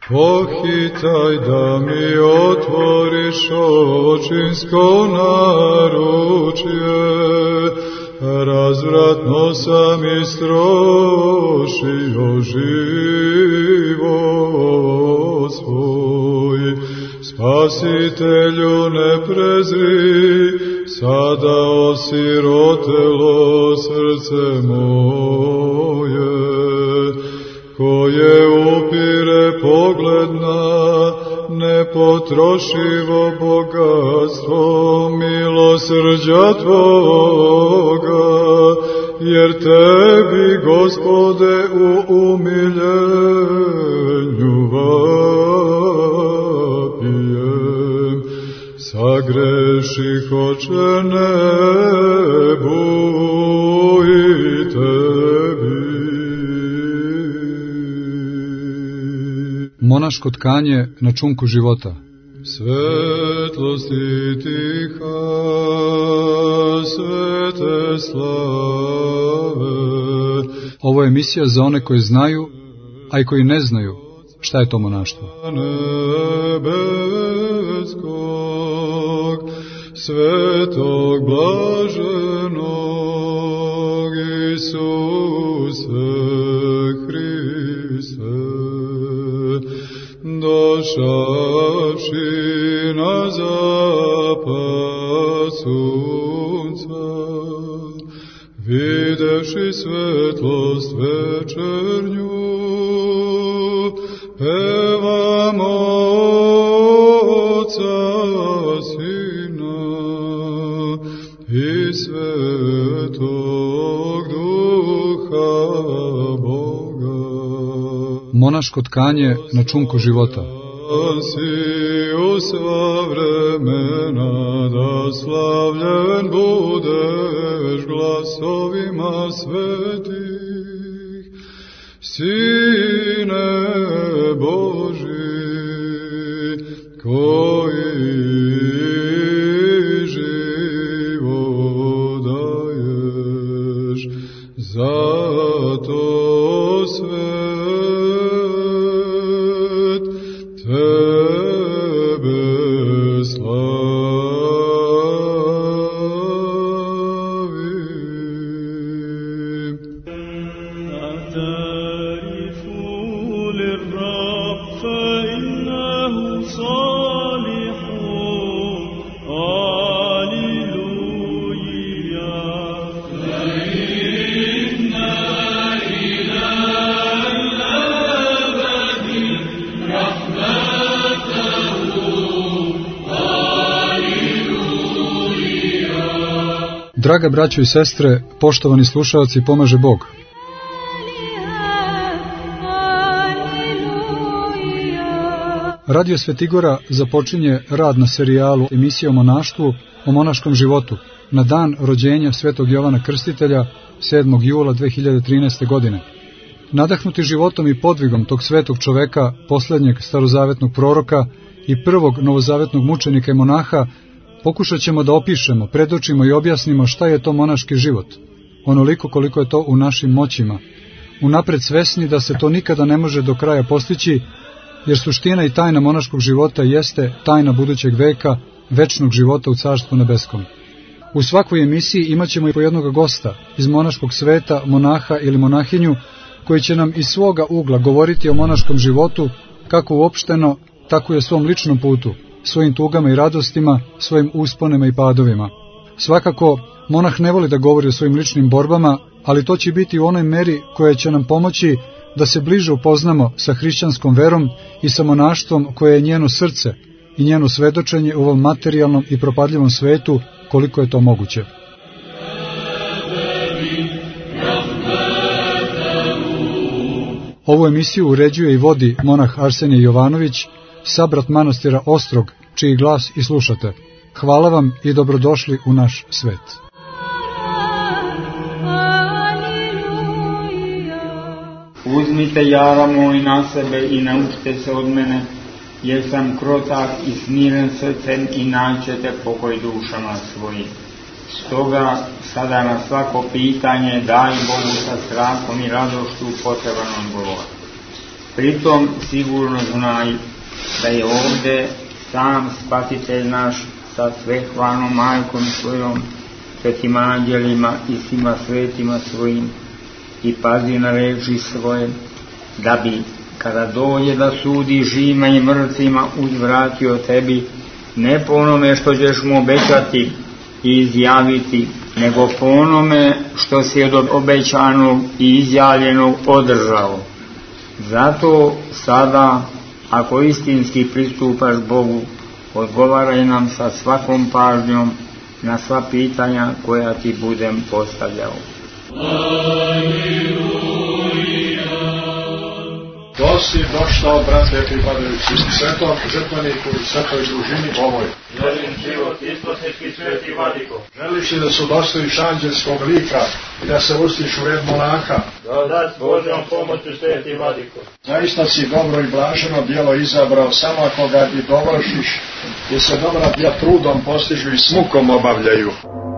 Pohitaj da mi otvoriš očinsko naručje, razvratno sam istrošio život svoj. Spasitelju ne prezri, sada osirotelo srce moje, koje upire pogled na nepotrošivo bogatstvo milosrđa Tvoga, jer Tebi, Gospode, u umiljenju vapijem. Sagreših, Oče, nebu i Tebi. Monaško tkanje na čunku života. Svetlosti tiha, svete slave. Ovo je emisija za one koji znaju, a i koji ne znaju šta je to monaštvo. Nebeskog, svetog blaženog Isuse Hriste, došavši na zapad sunca, videvši svetlost večernju, pevamo Otca, Sina i Svetog Duha Boga. Monaško tkanje na čunku života. Si u sva vremena, da slavljen budeš glasovima svetih, Sine Boži, koji život daješ, zato svet Tebe slavi. أعترفوا للرب فإنه صالح. هاليلويا. فإن إلى الأبد رحمته. هاليلويا. Draga braćo i sestre, poštovani slušalci, pomaže Bog. Radio Svetigora započinje rad na serijalu emisije o monaštvu, o monaškom životu, na dan rođenja svetog Jovana Krstitelja, 7. jula 2013. godine. Nadahnuti životom i podvigom tog svetog čoveka, posljednjeg starozavetnog proroka i prvog novozavetnog mučenika i monaha, pokušat ćemo da opišemo, predočimo i objasnimo šta je to monaški život, onoliko koliko je to u našim moćima, unapred svesni da se to nikada ne može do kraja postići, jer suština i tajna monaškog života jeste tajna budućeg veka, večnog života u Carstvu nebeskom. U svakoj emisiji imat ćemo i po jednog gosta iz monaškog sveta, monaha ili monahinju, koji će nam iz svoga ugla govoriti o monaškom životu, kako uopšteno, tako i o svom ličnom putu, svojim tugama i radostima, svojim usponima i padovima. Svakako, monah ne voli da govori o svojim ličnim borbama, ali to će biti u onoj meri koja će nam pomoći da se bliže upoznamo sa hrišćanskom verom i sa monaštvom koje je njeno srce i njeno svedočenje u ovom materijalnom i propadljivom svetu, koliko je to moguće. Ovu emisiju uređuje i vodi monah Arsenije Jovanović, sabrat manastira Ostrog, čiji glas i slušate. Hvala vam i dobrodošli u naš svet. Uzmite jara moj na sebe i naučite se od mene, jer sam krotak i smiren srcem i naćete pokoj dušama svojim. Stoga sada na svako pitanje daj Bogu sa strahom i radošću potreban odgovor. Pritom sigurno znaj da je ovdje sam Spasitelj naš sa svehvalnom majkom svojom, svetim anđelima i svima svetima svojim, i pazi na reči svoje, da bi kada dođe da sudi živima i mrtvima uzvratio tebi, ne po onome što ćeš mu obećati i izjaviti, nego po onome što si od obećanog i izjavljenog održao. Zato sada, ako istinski pristupaš Bogu, odgovaraj nam sa svakom pažnjom na sva pitanja koja ti budem postavljao. Dosi došao, brate, pripadajući svetom žrtveniku i svetoj družini ovoj. Želim život, isposnički sveti vladiko. Želiš li da se udostojiš anđelskog lika i da se ustiš u red monaha? Da s Božjom pomoću sveti vladiko. Zaista si dobro i blaženo djelo izabrao, samo ako ga i dovršiš, jer se dobra djela trudom postižu i s mukom obavljaju.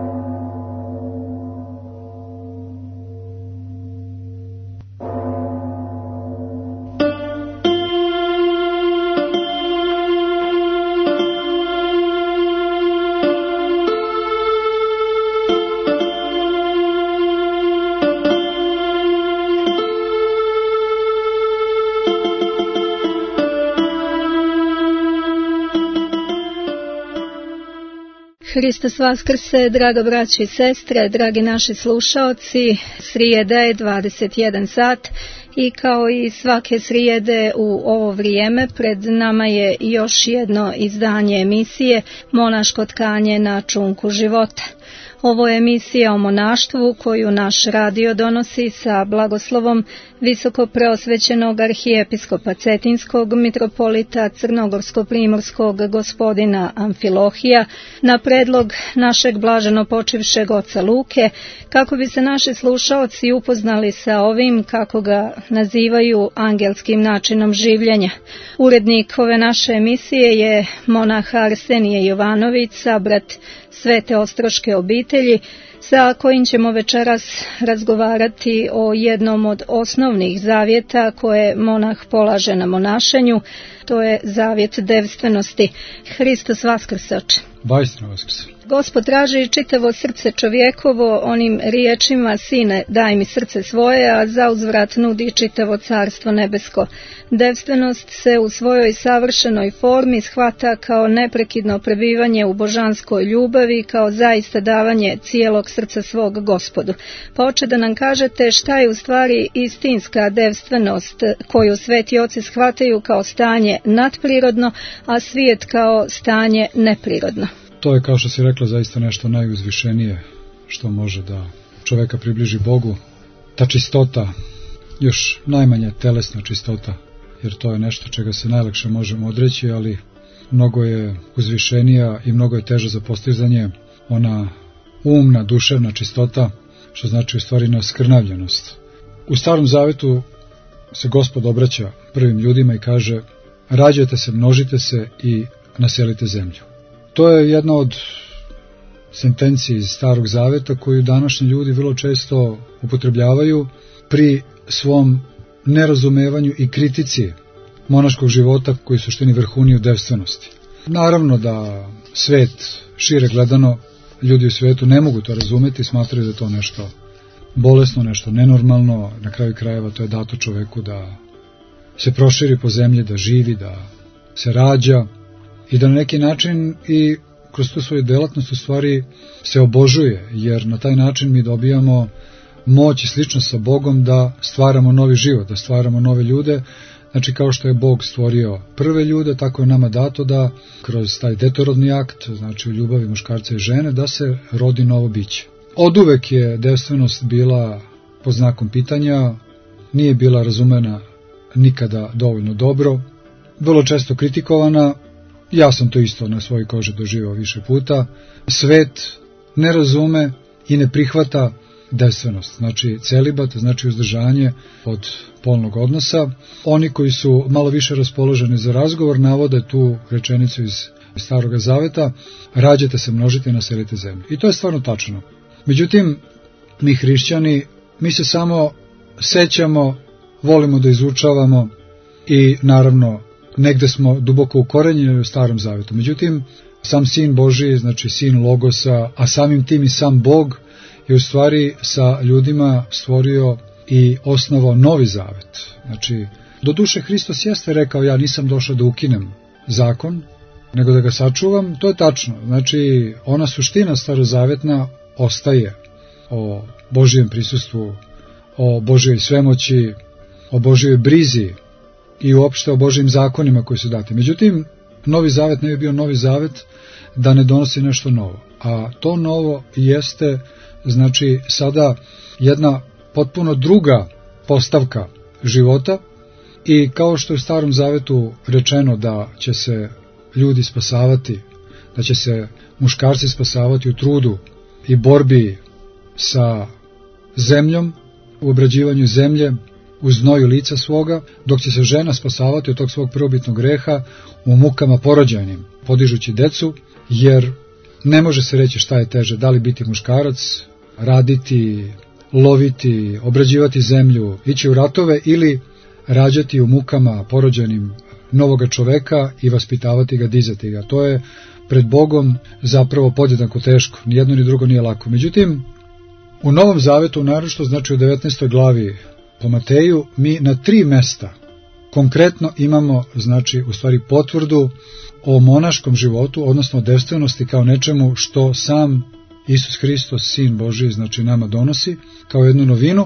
Hristos vaskrse, draga braći i sestre, dragi naši slušaoci, srijeda je 21 sat i kao i svake srijede u ovo vrijeme pred nama je još jedno izdanje emisije Monaško tkanje na čunku života. Ovo je emisija o monaštvu koju naš radio donosi sa blagoslovom visoko preosvećenog arhijepiskopa Cetinskog mitropolita Crnogorsko-primorskog gospodina Amfilohija na predlog našeg blaženo počivšeg oca Luke, kako bi se naši slušaoci upoznali sa ovim, kako ga nazivaju, angelskim načinom življenja. Urednik ove naše emisije je monah Arsenije Jovanović, sabrat Svete Ostroške obitelji, sa kojim ćemo večeras razgovarati o jednom od osnovnih zavjeta koje monah polaže na monašenju, to je zavjet devstvenosti. Hristos vaskrse, oče. Bajstra vaskrse. Gospod traži čitavo srce čovjekovo onim riječima: Sine, daj mi srce svoje, a za uzvrat nudi čitavo carstvo nebesko. Devstvenost se u svojoj savršenoj formi shvata kao neprekidno prebivanje u božanskoj ljubavi, kao zaista davanje cijelog srca svog Gospodu. Pa oče, da nam kažete šta je u stvari istinska devstvenost koju sveti oci shvataju kao stanje nadprirodno, a svijet kao stanje neprirodno. To je, kao što si rekla, zaista nešto najuzvišenije što može da čoveka približi Bogu. Ta čistota, još najmanje telesna čistota, jer to je nešto čega se najlakše možemo odreći, ali mnogo je uzvišenija i mnogo je teže za postizanje ona umna, duševna čistota, što znači u stvari neoskrnavljenost. U Starom Zavetu se Gospod obraća prvim ljudima i kaže: rađajte se, množite se i naselite zemlju. To je jedna od sentencija iz Starog Zaveta koju današnji ljudi vrlo često upotrebljavaju pri svom nerazumevanju i kritici monaškog života koji su suštini vrhuni u devstvenosti. Naravno da svet, šire gledano, ljudi u svetu ne mogu to razumeti, smatraju da je to nešto bolesno, nešto nenormalno. Na kraju krajeva to je dato čoveku da se proširi po zemlji, da živi, da se rađa i da na neki način i kroz tu svoju delatnost u stvari se obožuje, jer na taj način mi dobijamo moć i sličnost sa Bogom da stvaramo novi život, da stvaramo nove ljude. Znači, kao što je Bog stvorio prve ljude, tako je nama dato da kroz taj detorodni akt, znači u ljubavi muškarca i žene, da se rodi novo biće. Oduvek je devstvenost bila pod znakom pitanja, nije bila razumena nikada dovoljno dobro, vrlo često kritikovana. Ja sam to isto na svojoj koži doživao više puta. Svet ne razume i ne prihvata devstvenost, znači celibat, znači uzdržanje od polnog odnosa. Oni koji su malo više raspoloženi za razgovor navode tu rečenicu iz Staroga Zaveta: rađajte se, množite i naselite zemlju. I to je stvarno tačno. Međutim, mi hrišćani, mi se samo sećamo, volimo da izučavamo i naravno negde smo duboko ukorenjeni u Starom Zavetu. Međutim, sam Sin Božiji, znači Sin Logosa, a samim tim i sam Bog je u stvari sa ljudima stvorio i osnovao Novi Zavet. Znači, doduše Hristos jeste rekao, ja nisam došao da ukinem zakon, nego da ga sačuvam, to je tačno. Znači, ona suština starozavetna ostaje o Božijem prisustvu, o Božjoj svemoći, o Božjoj brizi i uopšte o Božjim zakonima koji su dati. Međutim, Novi Zavet ne bi bio Novi Zavet da ne donosi nešto novo. A to novo jeste, znači, sada jedna potpuno druga postavka života i kao što je u Starom Zavetu rečeno da će se ljudi spasavati, da će se muškarci spasavati u trudu i borbi sa zemljom, u obrađivanju zemlje, u znoju lica svoga, dok će se žena spasavati od tog svog prvobitnog greha u mukama porođajnim, podižući decu, jer ne može se reći šta je teže, da li biti muškarac, raditi, loviti, obrađivati zemlju, ići u ratove ili rađati u mukama porođajnim novoga čoveka i vaspitavati ga, dizati ga. To je pred Bogom zapravo podjednako teško, ni jedno ni drugo nije lako. Međutim, u Novom Zavetu, naročito znači u 19. glavi po Mateju, mi na 3 mesta konkretno imamo, znači, u stvari potvrdu o monaškom životu, odnosno o devstvenosti kao nečemu što sam Isus Hristos, Sin Božiji, znači nama donosi kao jednu novinu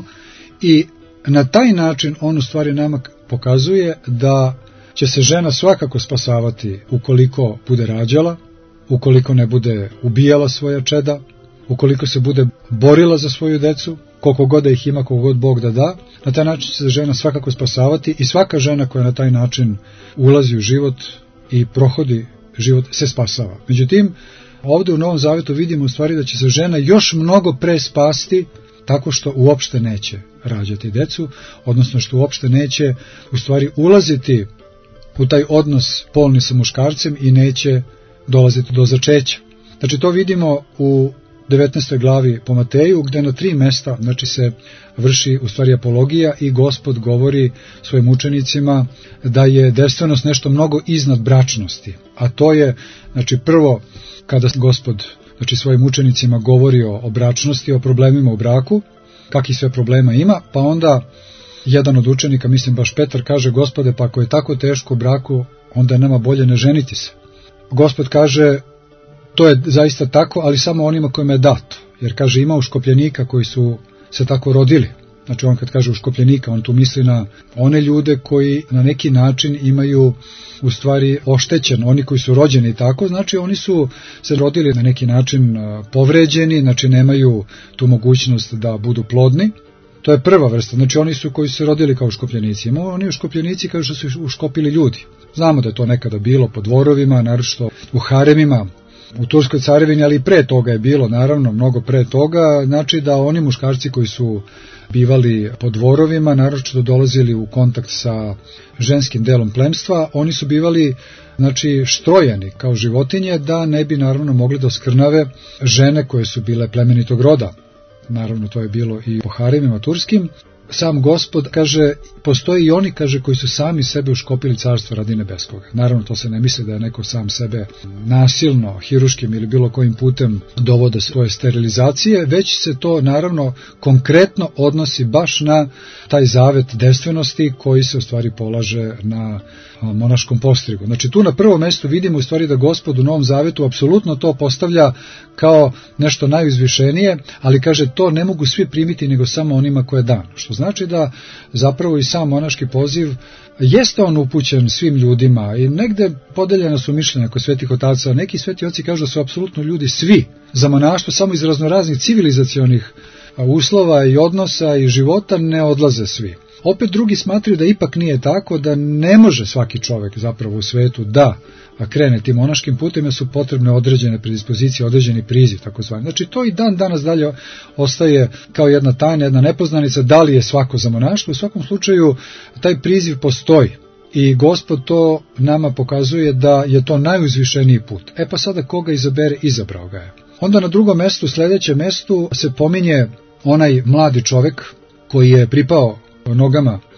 i na taj način on u stvari nama pokazuje da će se žena svakako spasavati ukoliko bude rađala, ukoliko ne bude ubijala svoja čeda, ukoliko se bude borila za svoju decu, koliko god da ih ima, koliko god Bog da da, na taj način će se žena svakako spasavati i svaka žena koja na taj način ulazi u život i prohodi život se spasava. Međutim, ovdje u Novom Zavetu vidimo u stvari da će se žena još mnogo pre spasti tako što uopšte neće rađati decu, odnosno što uopšte neće u stvari ulaziti u taj odnos polni sa muškarcem i neće dolaziti do začeća. Znači to vidimo u 19. glavi po Mateju, gde na 3 mesta znači se vrši u stvari apologija i Gospod govori svojim učenicima da je devstvenost nešto mnogo iznad bračnosti. A to je, znači, prvo kada Gospod znači svojim učenicima govori o bračnosti, o problemima u braku, kakvih sve problema ima, pa onda jedan od učenika, mislim baš Petar, kaže: Gospode, pa ako je tako teško u braku, onda je nama bolje ne ženiti se. Gospod kaže: to je zaista tako, ali samo onima kojima je dato, jer kaže ima uškopljenika koji su se tako rodili. Znači on kad kaže uškopljenika, on tu misli na one ljude koji na neki način imaju u stvari oštećen, oni koji su rođeni tako, znači oni su se rodili na neki način povređeni, znači nemaju tu mogućnost da budu plodni. To je prva vrsta, znači oni su koji su se rodili kao uškopljenici. Ima oni uškopljenici kao što su uškopili ljudi. Znamo da je to nekada bilo po dvorovima, naročito u haremima, u Turskoj carevini, ali i pre toga je bilo, naravno, mnogo pre toga, znači da oni muškarci koji su bivali po dvorovima, naročito dolazili u kontakt sa ženskim delom plemstva, oni su bivali, znači, štrojani kao životinje da ne bi naravno mogli da oskrnave žene koje su bile plemenitog roda. Naravno, to je bilo i po haremima turskim. Sam Gospod kaže, postoje i oni, kaže, koji su sami sebe uškopili carstvo radi nebeskoga. Naravno, to se ne misli da je neko sam sebe nasilno, hiruškim ili bilo kojim putem dovode svoje sterilizacije, već se to naravno konkretno odnosi baš na taj zavet devstvenosti koji se u stvari polaže na monaškom postrigu. Znači tu na prvom mjestu vidimo u stvari da Gospod u Novom Zavetu apsolutno to postavlja kao nešto najuzvišenije, ali kaže to ne mogu svi primiti nego samo onima koje je dano. Što znači da zapravo i sam monaški poziv jeste on upućen svim ljudima i negde podeljena su mišljenja kod svetih otaca. Neki sveti oci kažu da su apsolutno ljudi svi za monaštvo, samo iz raznoraznih civilizacionih uslova i odnosa i života ne odlaze svi. Opet drugi smatraju da ipak nije tako, da ne može svaki čovjek zapravo u svetu da krene tim monaškim putem, jer su potrebne određene predispozicije, određeni priziv, takozvani. Znači to i dan danas dalje ostaje kao jedna tajna, jedna nepoznanica, da li je svako za monaštvo. U svakom slučaju taj priziv postoji i Gospod to nama pokazuje da je to najuzvišeniji put. E pa sada koga izabere, izabrao ga je. Onda na drugom mestu, sljedećem mestu se pominje onaj mladi čovjek koji je pripao nogama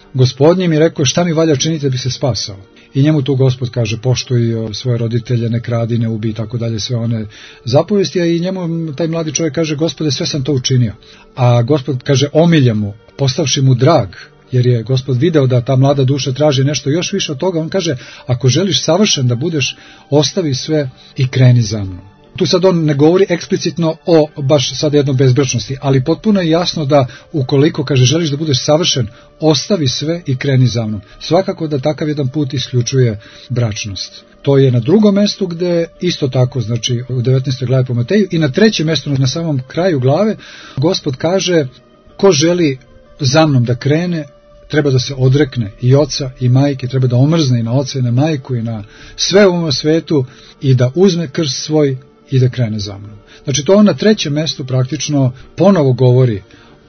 Gospodnjim i rekao šta mi valja činiti da bi se spasao. I njemu tu Gospod kaže poštuj svoje roditelje, ne kradi, ne ubi i tako dalje, sve one zapovesti, a i njemu taj mladi čovjek kaže Gospode sve sam to učinio. A Gospod kaže omilja mu, postavši mu drag, jer je Gospod video da ta mlada duša traži nešto još više od toga, on kaže ako želiš savršen da budeš, ostavi sve i kreni za mnom. Tu sad on ne govori eksplicitno o baš sad jednom bezbračnosti, ali potpuno je jasno da ukoliko kaže želiš da budeš savršen, ostavi sve i kreni za mnom. Svakako da takav jedan put isključuje bračnost. To je na drugom mjestu gde isto tako, znači u 19. glavi po Mateju, i na trećem mjestu na samom kraju glave Gospod kaže ko želi za mnom da krene, treba da se odrekne i oca i majke, treba da omrzne i na oca i na majku i na sve u ovom svetu i da uzme krst svoj i da krene za mnom. Znači to on na trećem mjestu praktično ponovo govori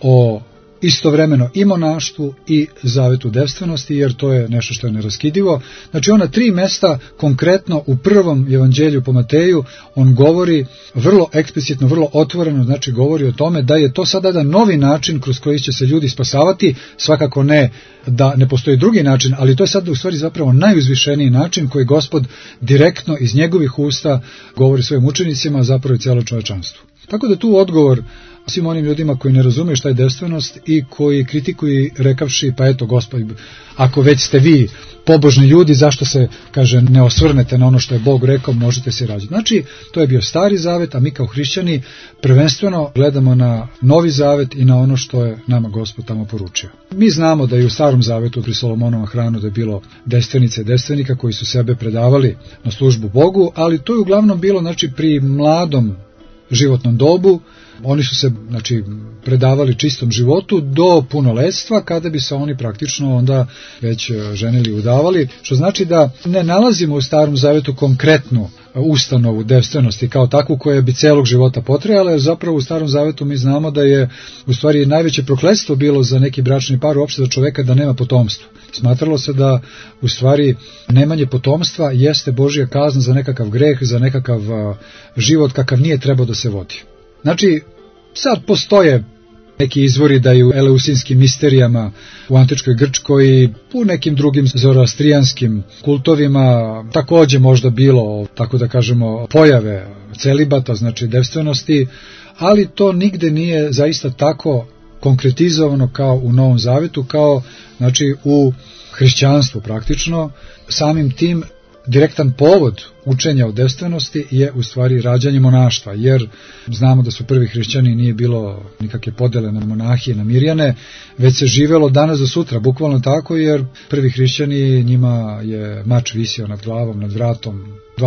o istovremeno i monaštvu i zavetu devstvenosti, jer to je nešto što je neraskidivo. Znači on na 3 mjesta, konkretno u prvom evanđelju po Mateju, on govori vrlo eksplicitno, vrlo otvoreno, znači govori o tome da je to sada jedan novi način kroz koji će se ljudi spasavati, svakako ne da ne postoji drugi način, ali to je sad u stvari zapravo najuzvišeniji način koji Gospod direktno iz njegovih usta govori svojim učenicima, zapravo i cijelo čovečanstvu. Tako da tu odgovor svim onim ljudima koji ne razumiju šta je devstvenost i koji kritikuju rekavši pa eto Gospod, ako već ste vi pobožni ljudi, zašto se, kaže, ne osvrnete na ono što je Bog rekao, možete se rađati. Znači, to je bio Stari zavet, a mi kao hrišćani prvenstveno gledamo na Novi zavet i na ono što je nama Gospod tamo poručio. Mi znamo da je u Starom zavetu pri Solomonovom hranu da je bilo devstvenice i devstvenika koji su sebe predavali na službu Bogu, ali to je uglavnom bilo, znači, pri mladom životnom dobu. Oni su se, znači, predavali čistom životu do punoletstva, kada bi se oni praktično onda već ženili i udavali, što znači da ne nalazimo u Starom zavetu konkretnu ustanovu devstvenosti kao takvu koja bi celog života potrajala, jer zapravo u Starom zavetu mi znamo da je u stvari najveće prokletstvo bilo za neki bračni par, uopšte za čoveka, da nema potomstva. Smatralo se da u stvari nemanje potomstva jeste Božja kazna za nekakav greh, za nekakav život kakav nije trebao da se vodi. Znači, sad postoje neki izvori da i u eleusinskim misterijama u antičkoj Grčkoj i u nekim drugim zoroastrijanskim kultovima također možda bilo, tako da kažemo, pojave celibata, znači devstvenosti, ali to nigde nije zaista tako konkretizovano kao u Novom Zavetu, kao znači u hrišćanstvu praktično. Samim tim direktan povod učenja o devstvenosti je u stvari rađanje monaštva, jer znamo da su prvi hrišćani, nije bilo nikakve podele na monahije, na mirjane, već se živelo danas do sutra, bukvalno tako, jer prvi hrišćani, njima je mač visio nad glavom, nad vratom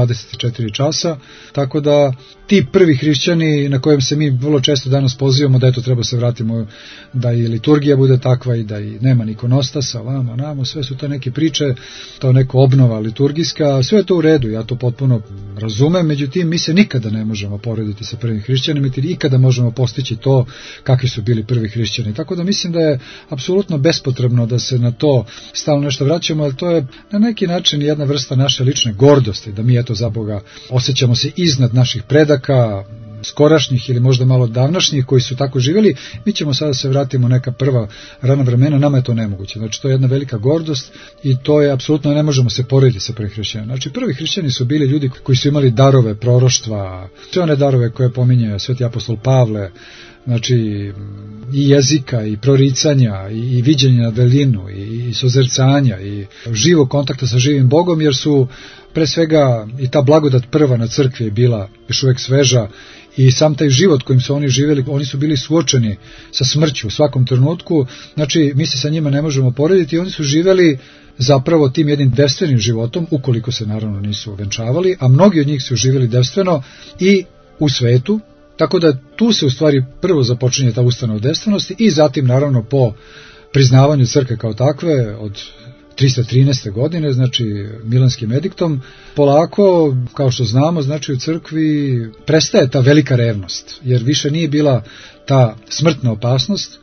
24 časa, tako da ti prvi hrišćani na kojem se mi vrlo često danas pozivamo da eto treba se vratimo, da i liturgija bude takva i da i nema ikonostasa, vamo, namo, sve su to neke priče, to neka obnova liturgijska, sve je to u redu, ja to potpuno razumem, međutim mi se nikada ne možemo porediti sa prvim hrišćanima, niti ikada možemo postići to kakvi su bili prvi hrišćani, tako da mislim da je apsolutno bespotrebno da se na to stalno nešto vraćamo, ali to je na neki način jedna vrsta naše lične gordosti, da mi eto za Boga osjećamo se iznad naših predaka, skorašnjih ili možda malo davnašnjih koji su tako živjeli, mi ćemo sada se vratimo neka prva rana vremena, nama je to nemoguće. Znači to je jedna velika gordost i to je apsolutno ne možemo se porediti sa prvih hrišćanima. Znači prvi hrišćani su bili ljudi koji su imali darove proroštva, sve one darove koje pominje sveti apostol Pavle, znači i jezika i proricanja i viđenja na daljinu i sozercanja i živog kontakta sa živim Bogom, jer su pre svega i ta blagodat prva na crkvi je bila još uvek sveža i sam taj život kojim su oni živjeli, oni su bili suočeni sa smrću u svakom trenutku, znači mi se sa njima ne možemo porediti i oni su živjeli zapravo tim jednim devstvenim životom, ukoliko se naravno nisu venčavali, a mnogi od njih su živjeli devstveno i u svetu, tako da tu se u stvari prvo započinje ta ustanova devstvenosti i zatim naravno po priznavanju crkve kao takve od 313. godine, znači Milanskim ediktom, polako, kao što znamo, znači u crkvi prestaje ta velika revnost, jer više nije bila ta smrtna opasnost,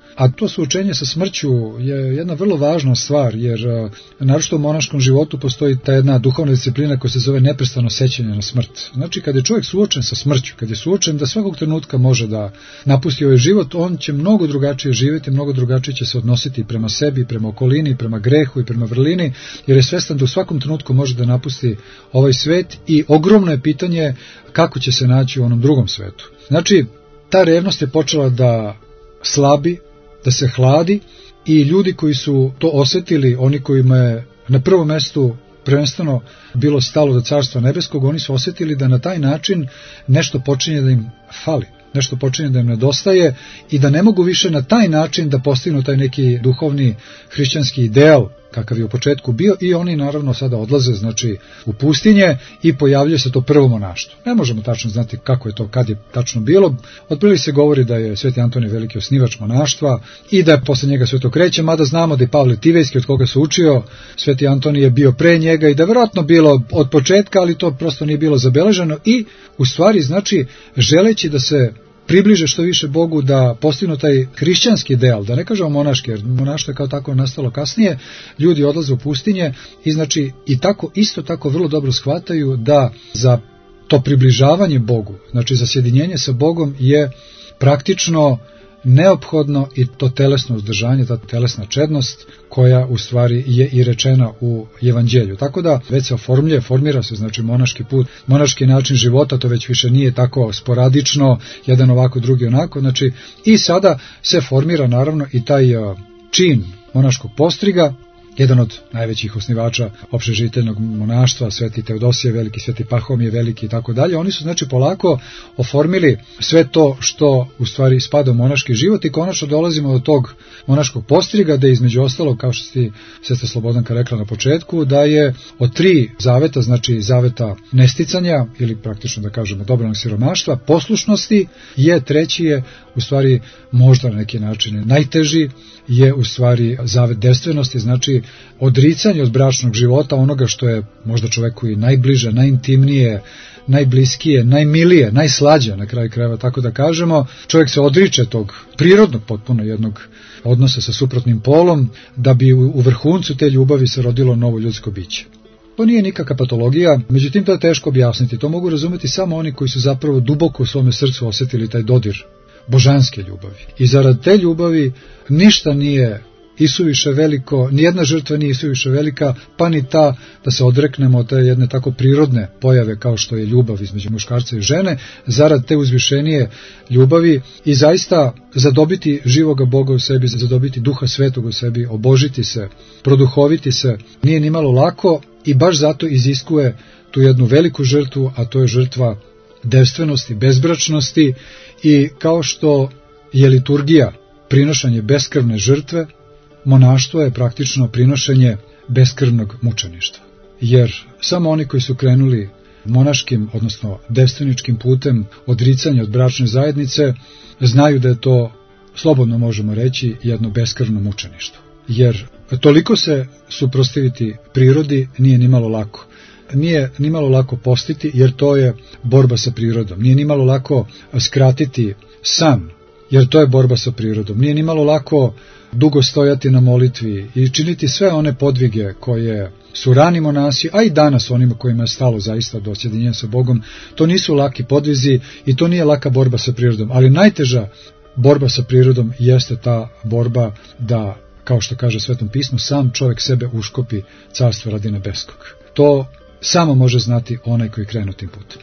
A to suočenje sa smrću je jedna vrlo važna stvar, jer naročito u monaškom životu postoji ta jedna duhovna disciplina koja se zove neprestano sećanje na smrt. Znači, kad je čovjek suočen sa smrću, kad je suočen da svakog trenutka može da napusti ovaj život, on će mnogo drugačije živjeti, mnogo drugačije će se odnositi prema sebi, prema okolini, prema grehu i prema vrlini, jer je svestan da u svakom trenutku može da napusti ovaj svet i ogromno je pitanje kako će se naći u onom drugom svetu. Znači, ta revnost je počela da slabi, da se hladi i ljudi koji su to osjetili, oni kojima je na prvom mestu prvenstveno bilo stalo do Carstva nebeskog, oni su osjetili da na taj način nešto počinje da im fali, nešto počinje da im nedostaje i da ne mogu više na taj način da postignu taj neki duhovni hrišćanski ideal kakav je u početku bio i oni naravno sada odlaze znači u pustinje i pojavljuje se to prvo monaštvo. Ne možemo tačno znati kako je to, kad je tačno bilo. Otprilike se govori da je Sveti Antonije veliki osnivač monaštva i da je posle njega sve to kreće, mada znamo da je Pavle Tivejski od koga se učio, Sveti Antonije je bio pre njega i da je vjerojatno bilo od početka, ali to prosto nije bilo zabeleženo i u stvari znači želeći da se približe što više Bogu, da postignu taj hrišćanski ideal, da ne kažemo monaški, jer monaštvo je kao tako nastalo kasnije, ljudi odlaze u pustinje i znači i tako isto tako vrlo dobro shvataju da za to približavanje Bogu, znači za sjedinjenje sa Bogom je praktično neophodno i to telesno uzdržanje, ta telesna čednost koja u stvari je i rečena u evanđelju. Tako da već se formira se znači monaški put, monaški način života, to već više nije tako sporadično, jedan ovako, drugi onako, znači i sada se formira naravno i taj čin monaškog postriga, jedan od najvećih osnivača opšežiteljnog monaštva, Sveti Teodosije veliki, Sveti Pahomije veliki i tako dalje. Oni su znači polako oformili sve to što u stvari spada u monaški život i konačno dolazimo do tog monaškog postriga, da je između ostalog, kao što si sestra Slobodanka rekla na početku, da je od 3 zaveta, znači zaveta nesticanja ili praktično da kažemo dobronog siromaštva, poslušnosti, je treći je u stvari možda na neki način najteži, je u stvari zavet devstvenosti, znači odricanje od bračnog života, onoga što je možda čoveku i najbliže, najintimnije, najbliskije, najmilije, najslađe na kraju krajeva, tako da kažemo. Čovjek se odriče tog prirodnog potpuno jednog odnosa sa suprotnim polom, da bi u vrhuncu te ljubavi se rodilo novo ljudsko biće. To nije nikakva patologija, međutim to je teško objasniti. To mogu razumjeti samo oni koji su zapravo duboko u svome srcu osjetili taj dodir božanske ljubavi. I zarad te ljubavi ništa nije isuviše veliko, nijedna žrtva nije isuviše velika, pa ni ta da se odreknemo te jedne tako prirodne pojave kao što je ljubav između muškarca i žene, zarad te uzvišenije ljubavi i zaista zadobiti živoga Boga u sebi, zadobiti Duha Svetog u sebi, obožiti se, produhoviti se, nije ni malo lako i baš zato iziskuje tu jednu veliku žrtvu, a to je žrtva devstvenosti, bezbračnosti i kao što je liturgija prinošenje beskrvne žrtve, monaštvo je praktično prinošenje beskrvnog mučeništva. Jer samo oni koji su krenuli monaškim, odnosno devstveničkim putem odricanja od bračne zajednice, znaju da je to, slobodno možemo reći, jedno beskrvno mučeništvo. Jer toliko se suprotstaviti prirodi nije nimalo lako. Nije nimalo lako postiti, jer to je borba sa prirodom. Nije nimalo lako skratiti san, jer to je borba sa prirodom. Nije nimalo lako dugo stojati na molitvi i činiti sve one podvige koje su rani monasi, a i danas onima kojima je stalo zaista do sjedinjenja sa Bogom. To nisu laki podvizi i to nije laka borba sa prirodom. Ali najteža borba sa prirodom jeste ta borba da, kao što kaže Svetom pismu, sam čovjek sebe uškopi carstvo radi nebeskog. To samo može znati onaj koji krenu tim putem.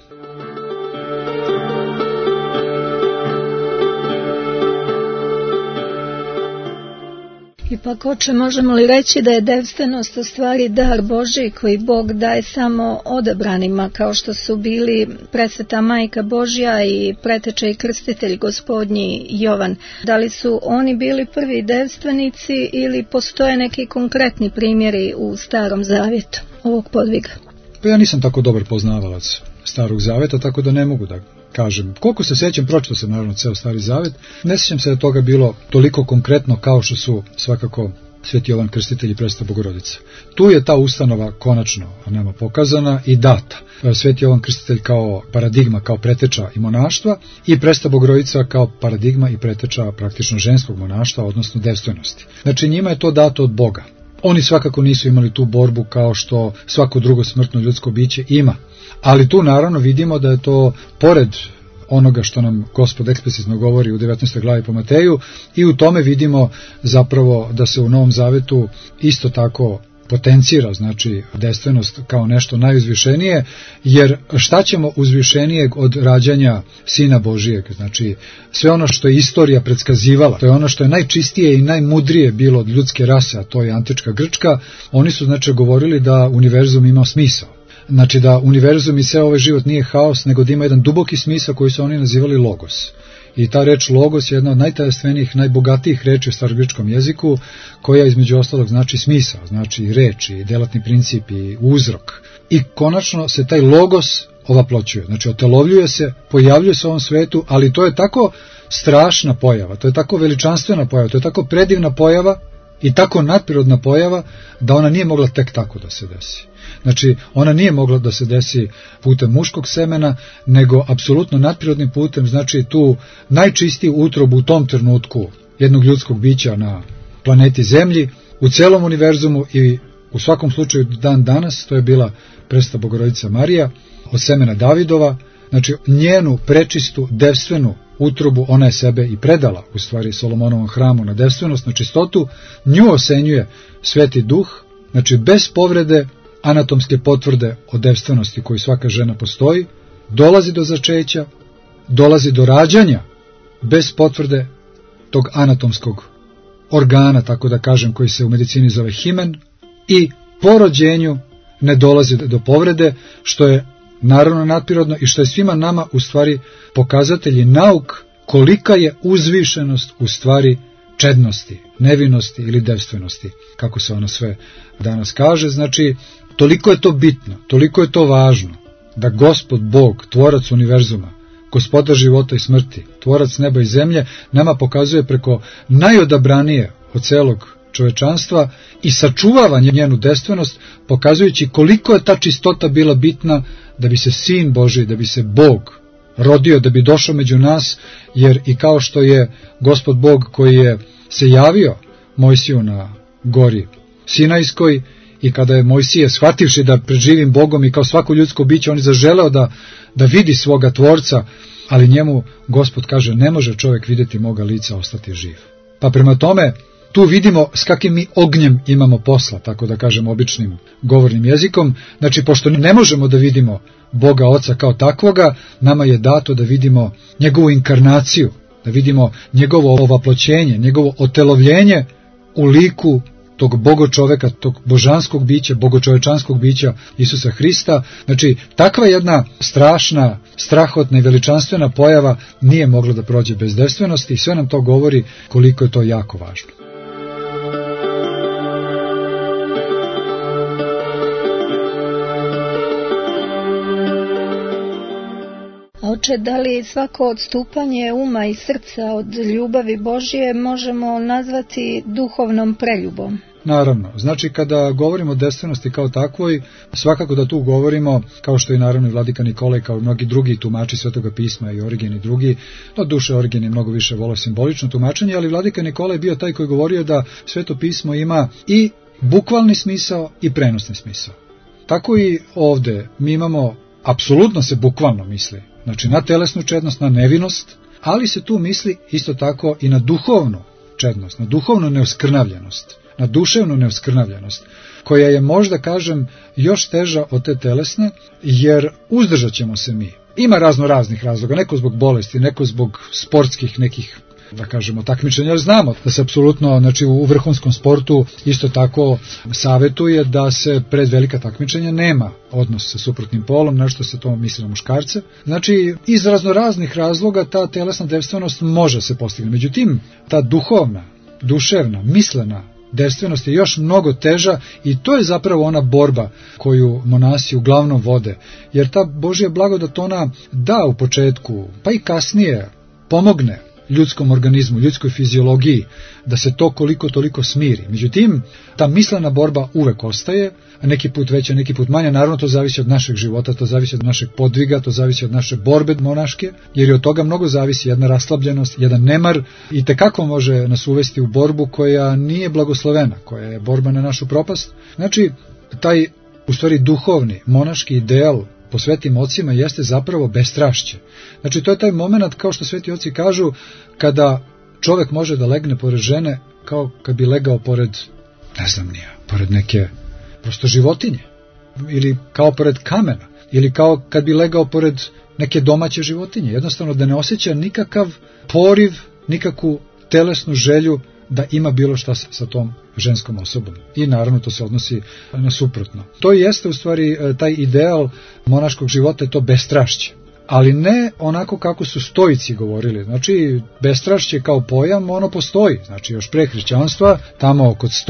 Ipak, oče, možemo li reći da je devstvenost u stvari dar Božji koji Bog daje samo odabranima, kao što su bili presveta Majka Božja i preteče i krstitelj Gospodnji Jovan? Da li su oni bili prvi devstvenici ili postoje neki konkretni primjeri u Starom Zavjetu ovog podviga? Pa ja nisam tako dobar poznavalac Starog Zaveta, tako da ne mogu da kažem. Koliko se sjećam, pročitao sam naravno ceo Stari Zavet, ne sjećam se da toga bilo toliko konkretno kao što su svakako Sveti Jovan Krstitelj i Presveta Bogorodica. Tu je ta ustanova konačno nama pokazana i data. Sveti Jovan Krstitelj kao paradigma, kao preteča i monaštva, i Presveta Bogorodica kao paradigma i preteča praktično ženskog monaštva, odnosno devstvenosti. Znači njima je to dato od Boga. Oni svakako nisu imali tu borbu kao što svako drugo smrtno ljudsko biće ima. Ali tu naravno vidimo da je to pored onoga što nam Gospod eksplicitno govori u 19. glavi po Mateju, i u tome vidimo zapravo da se u Novom Zavetu isto tako potencira, znači devstvenost kao nešto najuzvišenije, jer šta ćemo uzvišenijeg od rađanja Sina Božijeg? Znači sve ono što je istorija predskazivala, to je ono što je najčistije i najmudrije bilo od ljudske rase, a to je antička Grčka. Oni su znači govorili da univerzum ima smisao. Znači da univerzum i sve ovaj život nije haos, nego da ima jedan duboki smisao koji su oni nazivali logos. I ta reč logos je jedna od najtajanstvenijih, najbogatijih reči u starogrčkom jeziku, koja između ostalog znači smisao, znači i reč, i delatni princip, i uzrok. I konačno se taj logos ovaploćuje, znači otelovljuje se, pojavljuje se u ovom svetu, ali to je tako strašna pojava, to je tako veličanstvena pojava, to je tako predivna pojava i tako nadprirodna pojava da ona nije mogla tek tako da se desi. Znači, ona nije mogla da se desi putem muškog semena, nego apsolutno nadprirodnim putem, znači tu najčistiji utrobu u tom trenutku jednog ljudskog bića na planeti Zemlji, u celom univerzumu i u svakom slučaju dan danas, to je bila Presveta Bogorodica Marija, od semena Davidova, znači njenu prečistu, devstvenu utrobu, ona je sebe i predala, u stvari Solomonovom hramu na devstvenost, na čistotu, nju osenjuje Sveti Duh, znači bez povrede anatomske potvrde o devstvenosti koju svaka žena postoji, dolazi do začeća, dolazi do rađanja bez potvrde tog anatomskog organa, tako da kažem, koji se u medicini zove himen, i po rođenju ne dolazi do povrede, što je naravno nadprirodno i što je svima nama u stvari pokazatelji nauk kolika je uzvišenost u stvari čednosti, nevinosti ili devstvenosti, kako se ono sve danas kaže. Znači, toliko je to bitno, toliko je to važno, da Gospod Bog, tvorac univerzuma, gospodar života i smrti, tvorac neba i zemlje, nama pokazuje preko najodabranije od celog čovečanstva i sačuvava njenu devstvenost, pokazujući koliko je ta čistota bila bitna da bi se Sin Božji, da bi se Bog rodio, da bi došao među nas, jer i kao što je Gospod Bog koji je se javio Mojsiju na gori Sinajskoj, i kada je Mojsije, shvativši da pred živim Bogom i kao svako ljudsko biće, on je zaželeo da vidi svoga tvorca, ali njemu Gospod kaže, ne može čovjek vidjeti moga lica, ostati živ. Pa prema tome, tu vidimo s kakvim mi ognjem imamo posla, tako da kažem običnim govornim jezikom. Znači, pošto ne možemo da vidimo Boga Oca kao takvoga, nama je dato da vidimo njegovu inkarnaciju, da vidimo njegovo ovaploćenje, njegovo otelovljenje u liku tog bogočoveka, tog božanskog bića, bogočovečanskog bića Isusa Hrista. Znači, takva jedna strašna, strahotna i veličanstvena pojava nije mogla da prođe bez devstvenosti i sve nam to govori koliko je to jako važno. Oče, da li svako odstupanje uma i srca od ljubavi Božje možemo nazvati duhovnom preljubom? Naravno, znači kada govorimo o devstvenosti kao takvoj, svakako da tu govorimo, kao što i naravno i vladika Nikolaj, kao mnogi drugi tumači Svetoga pisma i Origen i drugi, no duše Origen je mnogo više voleo simbolično tumačenje, ali vladika Nikolaj je bio taj koji govorio da Sveto pismo ima i bukvalni smisao i prenosni smisao. Tako i ovde mi imamo, apsolutno se bukvalno misli, znači na telesnu čednost, na nevinost, ali se tu misli isto tako i na duhovnu čednost, na duhovnu neoskrnavljenost, na duševnu neoskrnavljenost, koja je možda, kažem, još teža od te telesne, jer uzdržat ćemo se mi. Ima raznih razloga, neko zbog bolesti, neko zbog sportskih nekih, da kažemo, takmičenja, jer znamo da se apsolutno, znači u vrhunskom sportu isto tako savjetuje da se pred velika takmičenja nema odnos sa suprotnim polom, nešto se to misli na muškarce. Znači, iz raznih razloga ta telesna devstvenost može se postignuti. Međutim, ta duhovna, duševna, mislena devstvenost je još mnogo teža i to je zapravo ona borba koju monasi uglavnom vode, jer ta Božja blagodat ona da u početku, pa i kasnije, pomogne ljudskom organizmu, ljudskoj fiziologiji, da se to koliko toliko smiri. Međutim, ta mislena borba uvek ostaje, a neki put veća, neki put manja. Naravno, to zavisi od našeg života, to zavisi od našeg podviga, to zavisi od naše borbe monaške, jer i od toga mnogo zavisi jedna raslabljenost, jedan nemar, i tekako može nas uvesti u borbu koja nije blagoslovena, koja je borba na našu propast. Znači, taj, u stvari, duhovni, monaški ideal po svetim ocima jeste zapravo bestrašće. Znači, to je taj moment, kao što sveti oci kažu, kada čovek može da legne pored žene kao kad bi legao pored, ne znam nije, pored neke prosto životinje, ili kao pored kamena, ili kao kad bi legao pored neke domaće životinje. Jednostavno da ne osjeća nikakav poriv, nikakvu telesnu želju da ima bilo šta sa tom ženskom osobom. I naravno to se odnosi na suprotno. To jeste u stvari taj ideal monaškog života, je to bestrašće. Ali ne onako kako su stoici govorili. Znači, bestrašće kao pojam, ono postoji. Znači, još pre hrišćanstva, tamo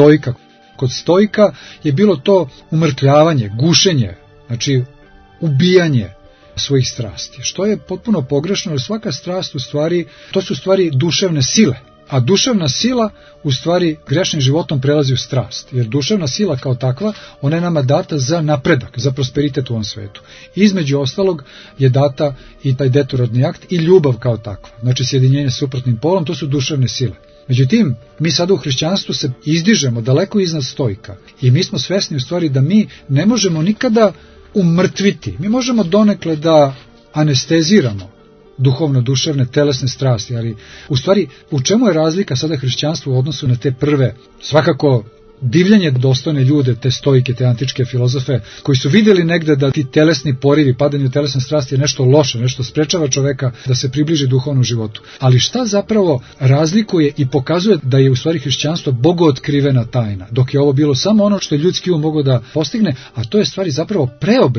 kod stoika je bilo to umrtvljavanje, gušenje, znači ubijanje svojih strasti. Što je potpuno pogrešno, jer svaka strast u stvari, to su u stvari duševne sile. A duševna sila u stvari grešnim životom prelazi u strast, jer duševna sila kao takva, ona je nama data za napredak, za prosperitet u ovom svetu. Između ostalog je data i taj detorodni akt i ljubav kao takva, znači sjedinjenje s suprotnim polom, to su duševne sile. Međutim, mi sada u hrišćanstvu se izdižemo daleko iznad stoika i mi smo svesni u stvari da mi ne možemo nikada umrtviti, mi možemo donekle da anesteziramo duhovno-duševne, telesne strasti, ali u stvari u čemu je razlika sada hrišćanstva u odnosu na te prve, svakako divljanje dostojne ljude, te stoike, te antičke filozofe, koji su vidjeli negde da ti telesni porivi, padanje u telesne strasti je nešto loše, nešto sprečava čoveka da se približi duhovnom životu. Ali šta zapravo razlikuje i pokazuje da je u stvari hrišćanstvo bogootkrivena tajna, dok je ovo bilo samo ono što je ljudski um mogao da postigne, a to je stvari zapravo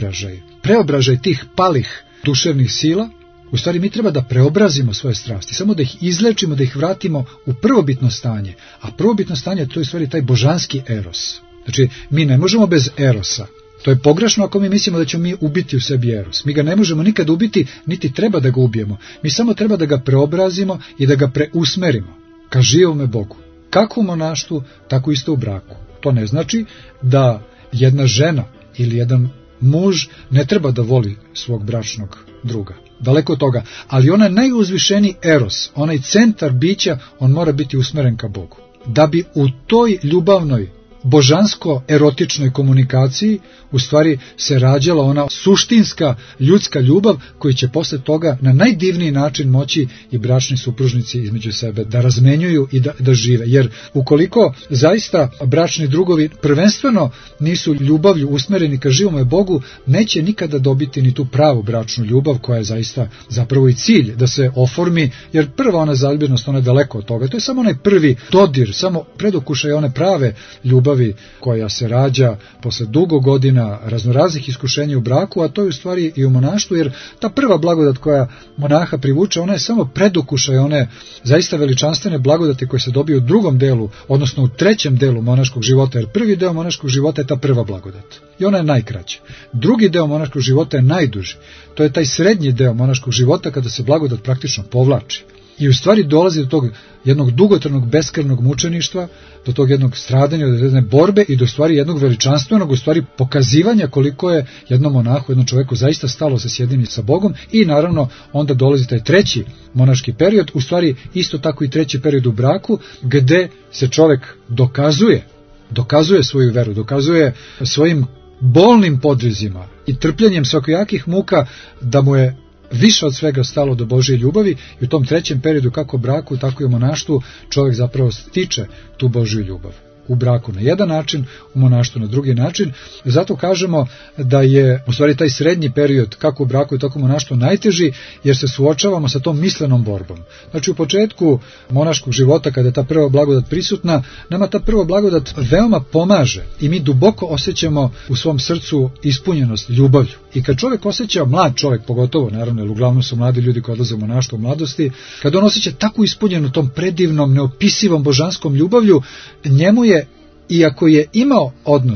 preobražaj tih palih duševnih sila. U stvari mi treba da preobrazimo svoje strasti, samo da ih izlečimo, da ih vratimo u prvobitno stanje. A prvobitno stanje to je u stvari taj božanski eros. Znači, mi ne možemo bez erosa. To je pogrešno ako mi mislimo da ćemo mi ubiti u sebi eros. Mi ga ne možemo nikad ubiti, niti treba da ga ubijemo. Mi samo treba da ga preobrazimo i da ga preusmerimo ka živome Bogu. Kako u monaštvu, tako isto u braku. To ne znači da jedna žena ili jedan muž ne treba da voli svog bračnog druga. Daleko od toga, ali onaj najuzvišeniji eros, onaj centar bića, on mora biti usmeren ka Bogu. Da bi u toj ljubavnoj, božansko-erotičnoj komunikaciji u stvari se rađala ona suštinska ljudska ljubav koji će posle toga na najdivniji način moći i bračni supružnici između sebe da razmenjuju i da žive. Jer ukoliko zaista bračni drugovi prvenstveno nisu ljubavlju usmereni ka živome Bogu, neće nikada dobiti ni tu pravu bračnu ljubav koja je zaista zapravo i cilj da se oformi, jer prva ona zaljubljenost, ona je daleko od toga. To je samo onaj prvi dodir, samo predokušaj one prave ljubavi koja se rađa posle dugo godina raznoraznih iskušenja u braku, a to je u stvari i u monaštvu, jer ta prva blagodat koja monaha privuče, ona je samo predokušaj one zaista veličanstvene blagodati koje se dobiju u drugom delu, odnosno u trećem delu monaškog života, jer prvi deo monaškog života je ta prva blagodat i ona je najkraća. Drugi deo monaškog života je najduži, to je taj srednji deo monaškog života kada se blagodat praktično povlači. I u stvari dolazi do tog jednog dugotrajnog beskrajnog mučeništva, do tog jednog stradanja, do jedne borbe i do stvari jednog veličanstvenog, u stvari pokazivanja koliko je jednom monahu, jednom čoveku zaista stalo se sjedini sa Bogom i naravno onda dolazi taj treći monaški period, u stvari isto tako i treći period u braku, gde se čovek dokazuje svoju veru, dokazuje svojim bolnim podvizima i trpljenjem svakojakih muka da mu je više od svega stalo do Božje ljubavi i u tom trećem periodu kako u braku, tako i u monaštvu čovjek zapravo stiče tu Božju ljubav. U braku na jedan način, u monaštvu na drugi način. Zato kažemo da je u stvari taj srednji period kako u braku i tako u monaštvu najteži, jer se suočavamo sa tom mislenom borbom. Znači u početku monaškog života kada je ta prva blagodat prisutna, nama ta prva blagodat veoma pomaže i mi duboko osjećamo u svom srcu ispunjenost ljubavlju. I kad čovjek osjeća, mlad čovjek pogotovo, naravno, jer uglavnom su mladi ljudi koji odlaze u monaštvo u mladosti, kad on osjeća takvu ispunjenu tom predivnom, neopisivom božanskom ljubavlju, njemu je, iako je imao odnos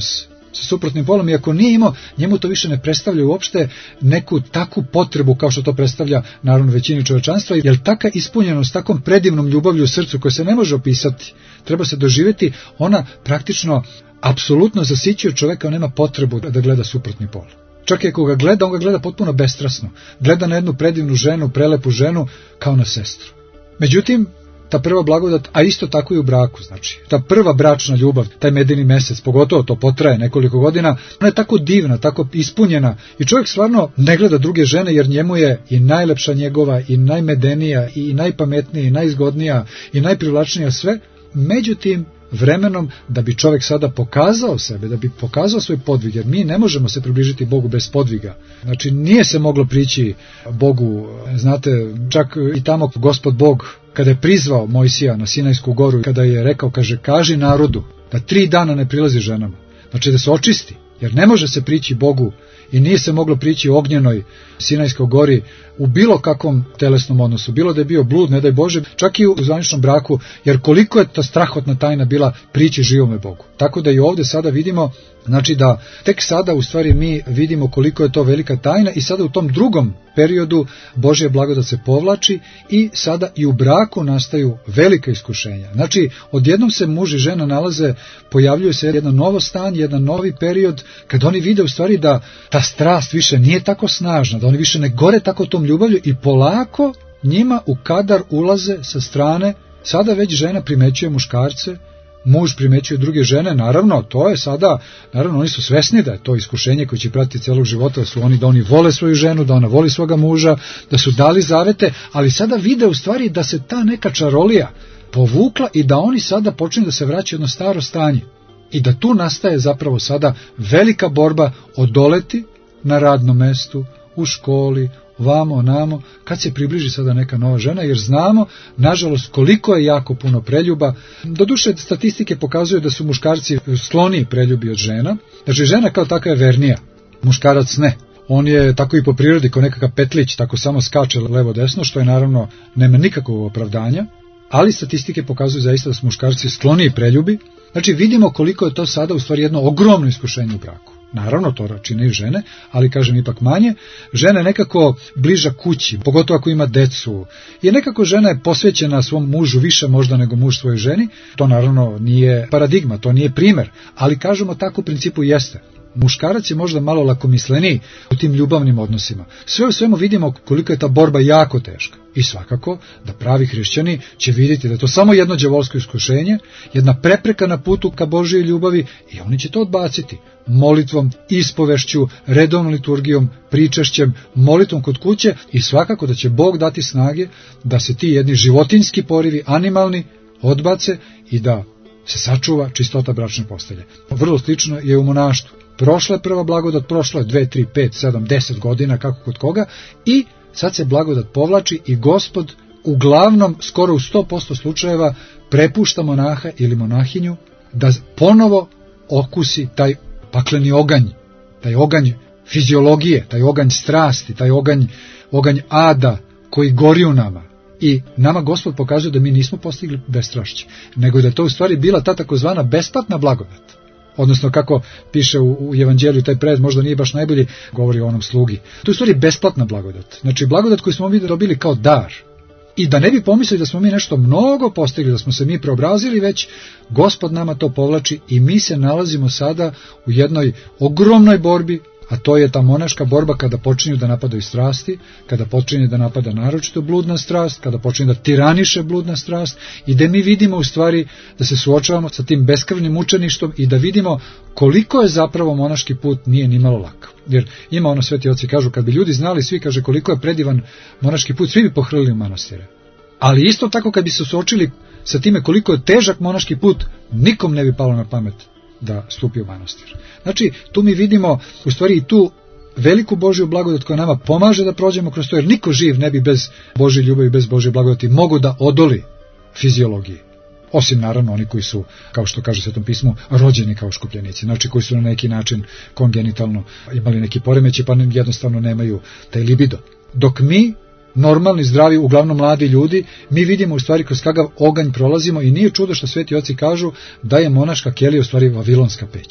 sa suprotnim polom, i ako nije imao, njemu to više ne predstavlja uopšte neku takvu potrebu kao što to predstavlja naravno većini čovečanstva, jer taka ispunjenost, takom predivnom ljubavlju u srcu koja se ne može opisati, treba se doživjeti, ona praktično apsolutno zasićuje čoveka, on nema potrebu da gleda suprotni pol. Čak i ako ga gleda, on ga gleda potpuno bestrasno. Gleda na jednu predivnu ženu, prelepu ženu, kao na sestru. Međutim, ta prva blagodat, a isto tako i u braku, znači, ta prva bračna ljubav, taj medeni mesec, pogotovo to potraje nekoliko godina, ona je tako divna, tako ispunjena i čovjek stvarno ne gleda druge žene, jer njemu je i najlepša njegova, i najmedenija, i najpametnija, i najzgodnija, i najprivlačnija sve. Međutim, vremenom, da bi čovjek sada pokazao sebe, da bi pokazao svoj podvig, jer mi ne možemo se približiti Bogu bez podviga. Znači, nije se moglo prići Bogu, znate, čak i tamo Gospod Bog, kada je prizvao Mojsija na Sinajsku goru, kada je rekao, kaže, kaži narodu da 3 dana ne prilazi ženama. Znači da se očisti, jer ne može se prići Bogu i nije se moglo prići ognjenoj Sinajskoj gori u bilo kakvom telesnom odnosu. Bilo da je bio blud, ne daj Bože, čak i u zvaničnom braku, jer koliko je ta strahotna tajna bila prići živome Bogu. Tako da i ovdje sada vidimo, znači da tek sada u stvari mi vidimo koliko je to velika tajna i sada u tom drugom periodu Božja blagodat se povlači i sada i u braku nastaju velika iskušenja. Znači odjednom se muž i žena nalaze, pojavljuje se jedno novo stanje, jedan novi period kad oni vide u stvari da ta strast više nije tako snažna, da oni više ne gore tako tom ljubavlju i polako njima u kadar ulaze sa strane. Sada već žena primećuje muškarce, muž primećuje druge žene, naravno, to je sada, naravno, oni su svesni da je to iskušenje koje će pratiti celog života, da oni vole svoju ženu, da ona voli svoga muža, da su dali zavete, ali sada vide u stvari da se ta neka čarolija povukla i da oni sada počinju da se vraćaju jedno staro stanje. I da tu nastaje zapravo sada velika borba odoleti na radnom mestu, u školi, vamo, onamo, kad se približi sada neka nova žena, jer znamo, nažalost, koliko je jako puno preljuba. Doduše, statistike pokazuju da su muškarci skloniji preljubi od žena. Znači, žena kao takva je vernija, muškarac ne. On je tako i po prirodi kao nekakav petlić, tako samo skače levo-desno, što je naravno nema nikakvog opravdanja, ali statistike pokazuju zaista da su muškarci skloniji preljubi. Znači, vidimo koliko je to sada u stvari jedno ogromno iskušenje u braku. Naravno, to čine i žene, ali kažem ipak manje. Žena je nekako bliža kući, pogotovo ako ima decu. I nekako žena je posvećena svom mužu više možda nego muž svojoj ženi. To naravno nije paradigma, to nije primer, ali kažemo tako u principu jeste. Muškarac je možda malo lakomisleniji u tim ljubavnim odnosima. Sve u svemu vidimo koliko je ta borba jako teška. I svakako da pravi hrišćani će vidjeti da je to samo jedno đavolsko iskušenje, jedna prepreka na putu ka Božjoj ljubavi i oni će to odbaciti. Molitvom, ispovešću, redovnom liturgijom, pričašćem, molitvom kod kuće i svakako da će Bog dati snage da se ti jedni životinjski porivi, animalni, odbace i da se sačuva čistota bračne postelje. Vrlo slično je u monaštvu. Prošla je prva blagodat, prošla je 2, 3, 5, 7, 10 godina, kako kod koga, i sad se blagodat povlači i Gospod uglavnom, skoro u 100% slučajeva, prepušta monaha ili monahinju da ponovo okusi taj pakleni oganj, taj oganj fiziologije, taj oganj strasti, taj oganj ada koji gori u nama. I nama Gospod pokazuje da mi nismo postigli bestrašće, nego da je to u stvari bila ta takozvana besplatna blagodat. Odnosno, kako piše u evanđelju, taj pred možda nije baš najbolji, govori o onom slugi. To je u stvari besplatna blagodat. Znači, blagodat koju smo mi dobili kao dar. I da ne bi pomislili da smo mi nešto mnogo postigli, da smo se mi preobrazili, već Gospod nama to povlači i mi se nalazimo sada u jednoj ogromnoj borbi, a to je ta monaška borba kada počinju da napadaju strasti, kada počinje da napada naročito bludna strast, kada počinje da tiraniše bludna strast i da mi vidimo u stvari da se suočavamo sa tim beskrvnim mučeništvom i da vidimo koliko je zapravo monaški put nije nimalo lak. Jer ima ono, sveti oci kažu, kad bi ljudi znali svi, kaže, koliko je predivan monaški put, svi bi pohrlili u manastire. Ali isto tako kad bi se suočili sa time koliko je težak monaški put, nikom ne bi palo na pamet da stupi u manastir. Znači, tu mi vidimo u stvari i tu veliku Božju blagodat koja nama pomaže da prođemo kroz to, jer niko živ ne bi bez Božje ljubavi, bez Božje blagodati mogu da odoli fiziologiji. Osim naravno oni koji su, kao što kaže Svetom pismu, rođeni kao škupljenici, znači koji su na neki način kongenitalno imali neki poremećaj pa jednostavno nemaju taj libido. Dok mi, normalni, zdravi, uglavnom mladi ljudi, mi vidimo u stvari kroz kakav oganj prolazimo i nije čudo što sveti oci kažu da je monaška kelija u stvari vavilonska peć.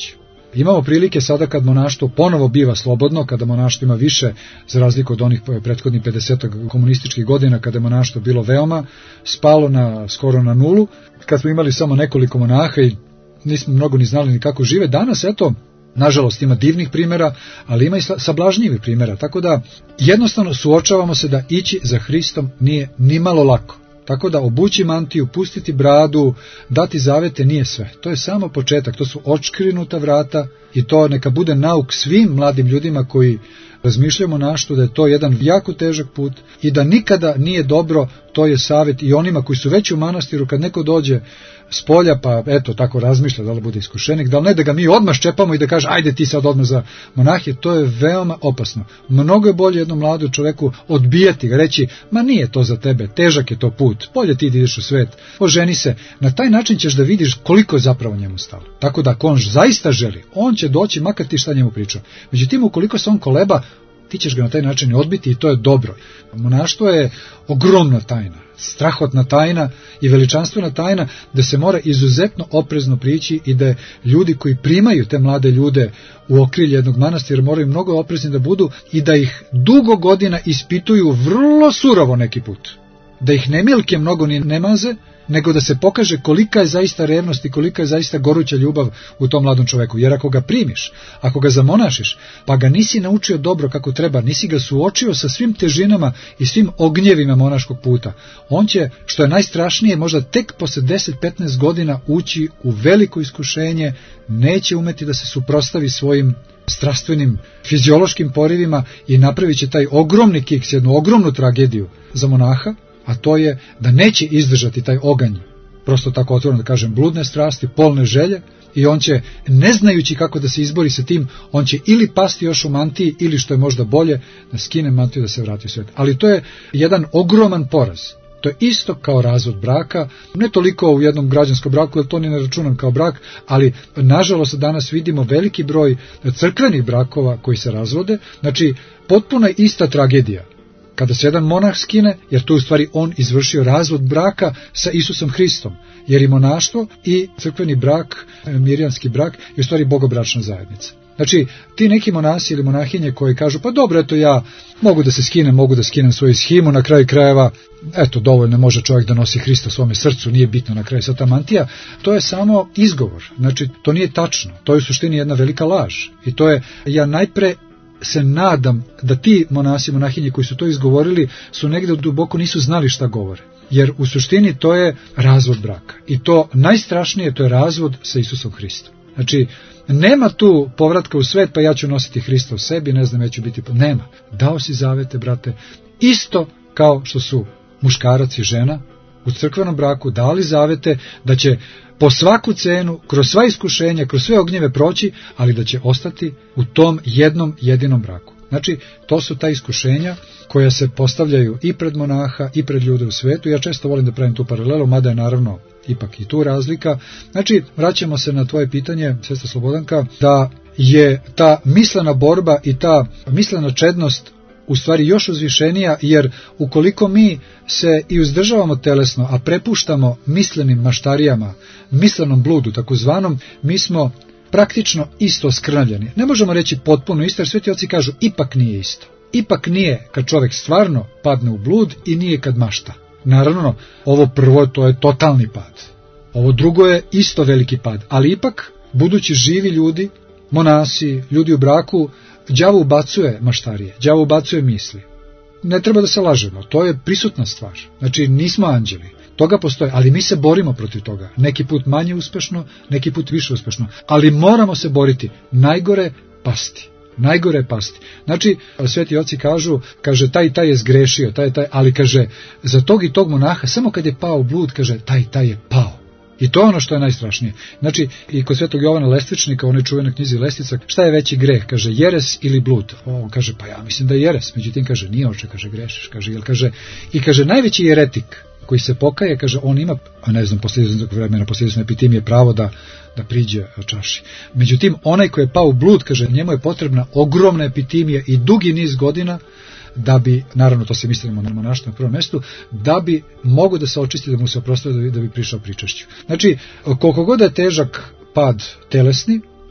Imamo prilike sada kad monaštvo ponovo biva slobodno, kada monaštvo ima više, za razliku od onih prethodnih 50 komunističkih godina, kada je monaštvo bilo veoma spalo skoro na nulu, kad smo imali samo nekoliko monaha i nismo mnogo ni znali ni kako žive. Danas, eto, nažalost ima divnih primjera, ali ima i sablažnjivih primjera, tako da jednostavno suočavamo se da ići za Hristom nije ni malo lako. Tako da obući mantiju, pustiti bradu, dati zavete nije sve. To je samo početak, to su odškrinuta vrata i to neka bude nauk svim mladim ljudima koji razmišljaju o monaštvu, da je to jedan jako težak put i da nikada nije dobro, to je savjet i onima koji su već u manastiru, kad neko dođe s polja, pa eto tako razmišlja da li bude iskušenik, da li ne da ga mi odmah ščepamo i da kaže ajde ti sad odmah za monahije, to je veoma opasno. Mnogo je bolje jednom mladom čoveku odbijati ga, reći ma nije to za tebe, težak je to put, bolje ti ideš u svet, oženi se, na taj način ćeš da vidiš koliko je zapravo njemu stalo. Tako da ako on zaista želi, on će doći makar ti šta njemu pričao. Međutim, ukoliko se on koleba, ti ćeš ga na taj način odbiti i to je dobro. Monaštvo je ogromna tajna, strahotna tajna i veličanstvena tajna da se mora izuzetno oprezno prići i da ljudi koji primaju te mlade ljude u okrilje jednog manastira moraju mnogo oprezni da budu i da ih dugo godina ispituju vrlo surovo neki put. Da ih ne milke mnogo ni ne maze, nego da se pokaže kolika je zaista revnost i kolika je zaista goruća ljubav u tom mladom čoveku. Jer ako ga primiš, ako ga zamonašiš, pa ga nisi naučio dobro kako treba, nisi ga suočio sa svim težinama i svim ognjevima monaškog puta, on će, što je najstrašnije, možda tek posle 10-15 godina ući u veliko iskušenje, neće umeti da se suprotstavi svojim strastvenim, fiziološkim porivima i napravit će taj ogromni kiks, jednu ogromnu tragediju za monaha, a to je da neće izdržati taj oganj, prosto tako otvoreno da kažem, bludne strasti, polne želje, i on će, ne znajući kako da se izbori sa tim, on će ili pasti još u mantiji, ili što je možda bolje, da skine mantiju da se vrati u svet. Ali to je jedan ogroman poraz. To je isto kao razvod braka, ne toliko u jednom građanskom braku, jer to ni ne računam kao brak, ali nažalost danas vidimo veliki broj crkvenih brakova koji se razvode, znači potpuno ista tragedija. Kada se jedan monah skine, jer tu u stvari on izvršio razvod braka sa Isusom Hristom, jer i monaštvo i crkveni brak, mirjanski brak, je u stvari bogobračna zajednica. Znači, ti neki monasi ili monahinje koji kažu, pa dobro, eto ja mogu da se skinem, mogu da skinem svoju shimu, na kraju krajeva, eto dovoljno može čovjek da nosi Hrista u svome srcu, nije bitno na kraju sata mantija, to je samo izgovor, znači to nije tačno, to je u suštini jedna velika laž. I to je, ja najpre se nadam da ti monasi, monahinje koji su to izgovorili su negdje duboko nisu znali šta govore. Jer u suštini to je razvod braka. I to najstrašnije, to je razvod sa Isusom Hristom. Znači, nema tu povratka u svet, pa ja ću nositi Hrista u sebi, ne znam, ja ću biti... Nema. Dao si zavete, brate, isto kao što su muškarac i žena u crkvenom braku dali zavete da će po svaku cenu, kroz sva iskušenja, kroz sve ognjeve proći, ali da će ostati u tom jednom jedinom braku. Znači, to su ta iskušenja koja se postavljaju i pred monaha i pred ljude u svetu. Ja često volim da pravim tu paralelu, mada je naravno ipak i tu razlika. Znači, vraćamo se na tvoje pitanje, sestra Slobodanka, da je ta mislena borba i ta mislena čednost u stvari još uzvišenija, jer ukoliko mi se i uzdržavamo telesno, a prepuštamo mislenim maštarijama, mislenom bludu, takozvanom, mi smo praktično isto skrnavljeni. Ne možemo reći potpuno isto, jer sveti oci kažu ipak nije isto. Ipak nije kad čovjek stvarno padne u blud i nije kad mašta. Naravno, ovo prvo to je totalni pad. Ovo drugo je isto veliki pad, ali ipak, budući živi ljudi, monasi, ljudi u braku, đavo ubacuje maštarije, đavo ubacuje misli. Ne treba da se lažemo, to je prisutna stvar. Znači, nismo anđeli. Toga postoje, ali mi se borimo protiv toga. Neki put manje uspešno, neki put više uspešno. Ali moramo se boriti. Najgore pasti. Najgore je pasti. Znači, sveti oci kažu, kaže, taj je zgrešio, taj, ali kaže, za tog i tog monaha, samo kad je pao u blud, kaže, taj je pao. I to je ono što je najstrašnije. Znači, i kod svetog Jovana Lestvičnika, u onoj čuvenoj knjizi Lestvica, šta je veći greh? Kaže, jeres ili blud? On kaže, pa ja mislim da je jeres. Međutim, kaže, nije oče, kaže, grešiš. Kaže, jel, kaže, i kaže, najveći jeretik koji se pokaje, kaže, on ima, a ne znam, posle izvesnog vremena, posle izvesne epitimije, pravo da priđe čaši. Međutim, onaj koji je pao u blud, kaže, njemu je potrebna ogromna epitimija i dugi niz godina da bi, naravno to se mislimo na monaštvo na prvom mjestu, da bi mogo da se očisti, da mu se oprosti, da bi prišao pričašću. Znači, koliko god je težak pad telesni,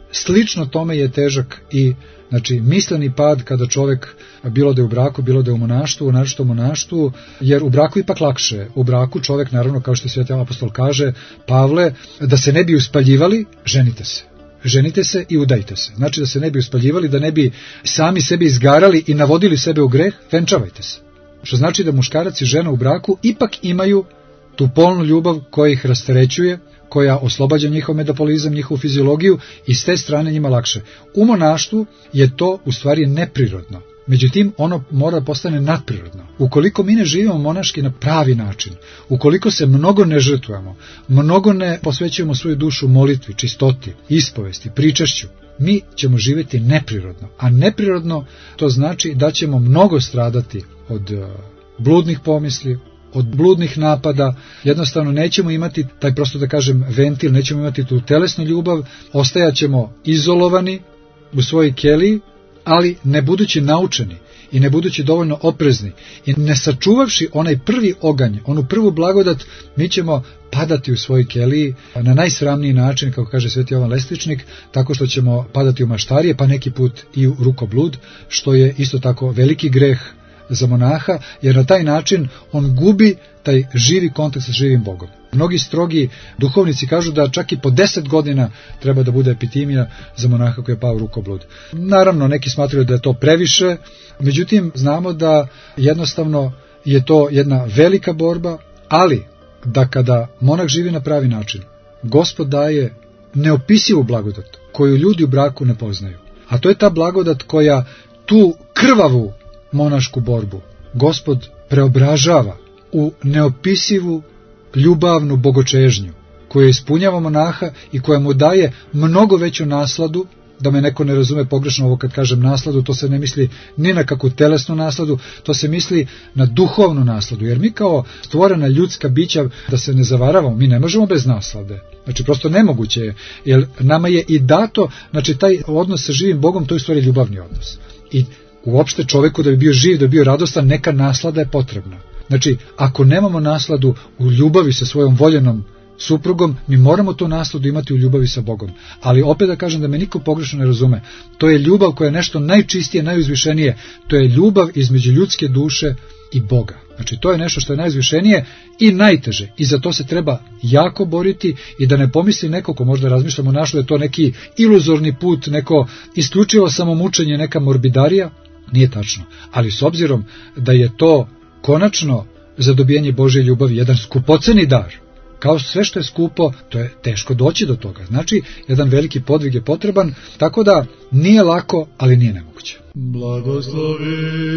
slično tome je težak i misleni pad kada čovjek, bilo da je u braku, bilo da je u monaštvu, naročito u monaštvu, jer u braku ipak lakše. U braku čovjek, naravno, kao što Sveti apostol kaže, Pavle, da se ne bi uspaljivali, ženite se. Ženite se i udajte se. Znači da se ne bi uspaljivali, da ne bi sami sebe izgarali i navodili sebe u greh, venčavajte se. Što znači da muškarac i žena u braku ipak imaju tu polnu ljubav koja ih rasterećuje, koja oslobađa njihov metabolizam, njihovu fiziologiju i s te strane njima lakše. U monaštvu je to u stvari neprirodno. Međutim, ono mora da postane nadprirodno. Ukoliko mi ne živimo monaški na pravi način, ukoliko se mnogo ne žrtvujemo, mnogo ne posvećujemo svoju dušu molitvi, čistoti, ispovesti, pričašću, mi ćemo živjeti neprirodno. A neprirodno to znači da ćemo mnogo stradati od bludnih pomisli, od bludnih napada, jednostavno nećemo imati taj, prosto da kažem, ventil, nećemo imati tu telesnu ljubav, ostajaćemo izolovani u svojoj keliji, ali ne budući naučeni i ne budući dovoljno oprezni i ne sačuvavši onaj prvi oganj, onu prvu blagodat, mi ćemo padati u svojoj keliji na najsramniji način, kako kaže Sveti Jovan Lestvičnik, tako što ćemo padati u maštarije, pa neki put i u rukoblud, što je isto tako veliki greh za monaha, jer na taj način on gubi taj živi kontakt sa živim Bogom. Mnogi strogi duhovnici kažu da čak i po 10 godina treba da bude epitimija za monaha koji je pao u rukoblud. Naravno, neki smatraju da je to previše, međutim znamo da jednostavno je to jedna velika borba, ali da kada monah živi na pravi način, Gospod daje neopisivu blagodat koju ljudi u braku ne poznaju. A to je ta blagodat koja tu krvavu monašku borbu Gospod preobražava u neopisivu ljubavnu bogočežnju koja ispunjava monaha i koja mu daje mnogo veću nasladu. Da me neko ne razume pogrešno ovo kad kažem nasladu, to se ne misli ni na kakvu telesnu nasladu, to se misli na duhovnu nasladu, jer mi kao stvorena ljudska bića, da se ne zavaravamo, mi ne možemo bez naslade. Znači prosto nemoguće je, jer nama je i dato, znači taj odnos sa živim Bogom, to je u stvari ljubavni odnos. I uopšte čoveku da bi bio živ, da bi bio radostan, neka naslada je potrebna. Znači, ako nemamo nasladu u ljubavi sa svojom voljenom suprugom, mi moramo tu nasladu imati u ljubavi sa Bogom. Ali opet da kažem da me niko pogrešno ne razume, to je ljubav koja je nešto najčistije, najuzvišenije, to je ljubav između ljudske duše i Boga. Znači, to je nešto što je najuzvišenije i najteže. I za to se treba jako boriti i da ne pomisli neko ko možda razmišljamo našlo da je to neki iluzorni put, neko isključivo samomučenje, neka morbidarija. Nije tačno. Ali s obzirom da je to konačno za dobijanje Božje ljubavi jedan skupoceni dar, kao sve što je skupo, to je teško doći do toga. Znači, jedan veliki podvig je potreban, tako da nije lako, ali nije nemoguće. Blagoslovi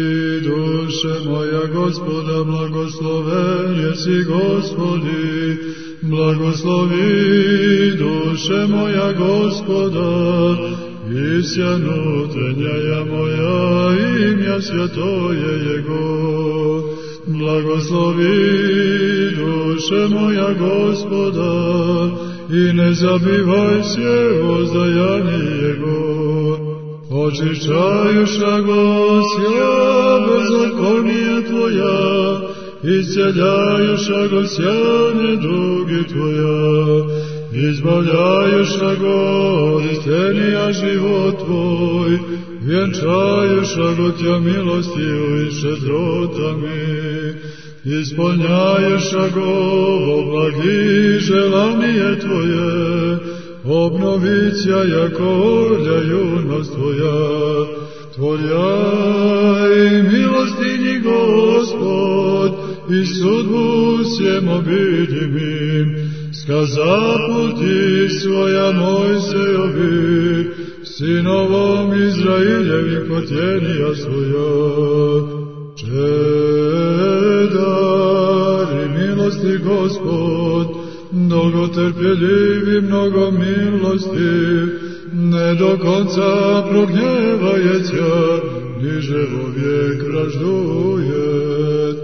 duše moja Gospoda, blagosloven jesi Gospodi. Blagoslovi duše moja Gospoda, i sjanutrenja moja, imja svjatoje Jego. Blagoslovi duše moja Gospoda, i ne zabivaj se ozdajanje Jego. Očišćajuša Gosja bezakonije Tvoja, isceljajuša Gosjane dugi Tvoja, izbavljajuša go istenija život Tvoj, vjenčajuša go Tja milostiju i šetrotami, ispunjajuša go oblagi želanije Tvoje, obnovića jako orlja junost Tvoja, Tvoja i milostinji Gospod, i sudbu sjem obidimim, skaza puti svoja Mojsejovi, sinovom Izrailjevi kotjenija svoja. Čedar i milosti Gospod, mnogo trpjeljiv i mnogo milostiv, ne do konca prognjevajeća, niže vovijek vražduje.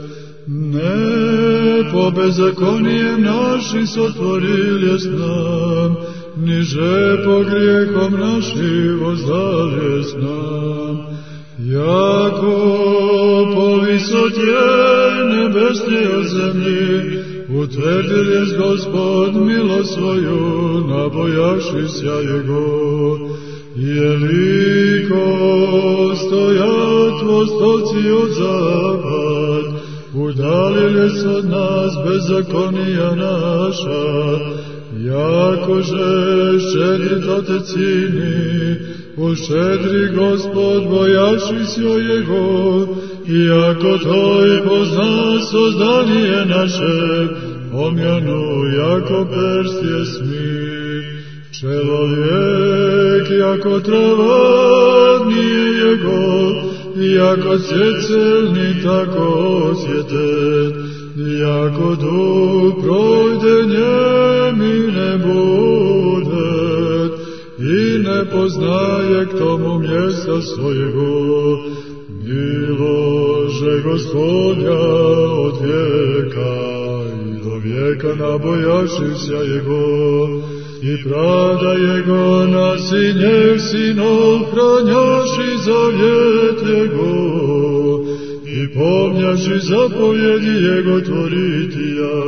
Ne po bezakonijem našim sotvorili s nam, niže po grijehom našim vozdali s nam. Jako po visotje nebesnije od zemlji, utvrdil je Gospod milost svoju, nabojavši se Jego. jeliko stojatvo stoci od zapad, udaljili se od nas bezakonija naša, jakože ščedri to te cini, uščedri Gospod bojaši sjo Jego, iako to i pozna sozdanije naše, omjanu jako perstje smi. Čelovjek jako trava nije Jego, jako cjecelni tako cvjetet, jako duh projde njemi ne bude, i ne poznaje k tomu mjesta svojego. Milože Gospodnja od vijeka i do vijeka nabojašися Jego, i pravda Jego na sinjeh sinov hranjaši zavjet Jego, i pomnjaši zapovjedi Jego tvoritija.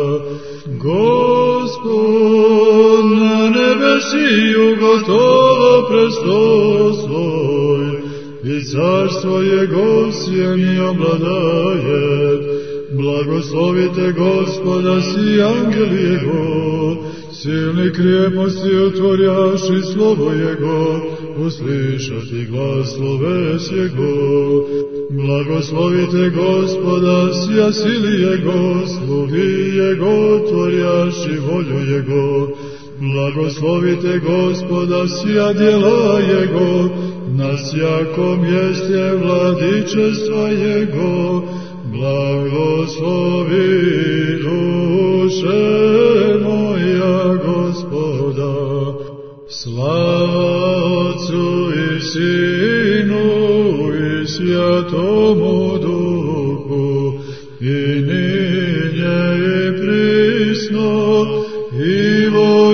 Gospod na nebesiju gotova prestol svoj, i carstvo Jego sjeni obladaje. Blagoslovite Gospoda si angeli Jego, silni krijeposti otvorjaši slovo Jego, uslišati glas sloves Jego. Blagoslovite Gospoda sja sili Jego, slugi Jego otvorjaši volju Jego. Blagoslovite Gospoda sja djela Jego, na sjakom mjeste vladičestva Jego. Blagoslovi duše moja Gospoda. Slava Otcu i Sinu i Svjatomu Duhu, i ninje i prisno i vo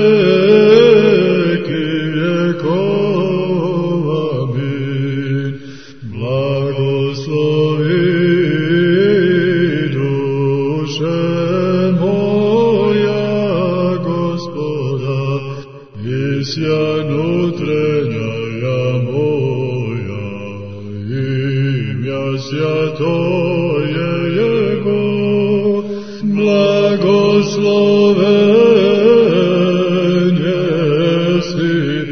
vijeki vjekova. Amin. Blagoslovi duše moja Gospoda, i sjanutrenja moja, imja svjatoje Jego. Blagosloven jesi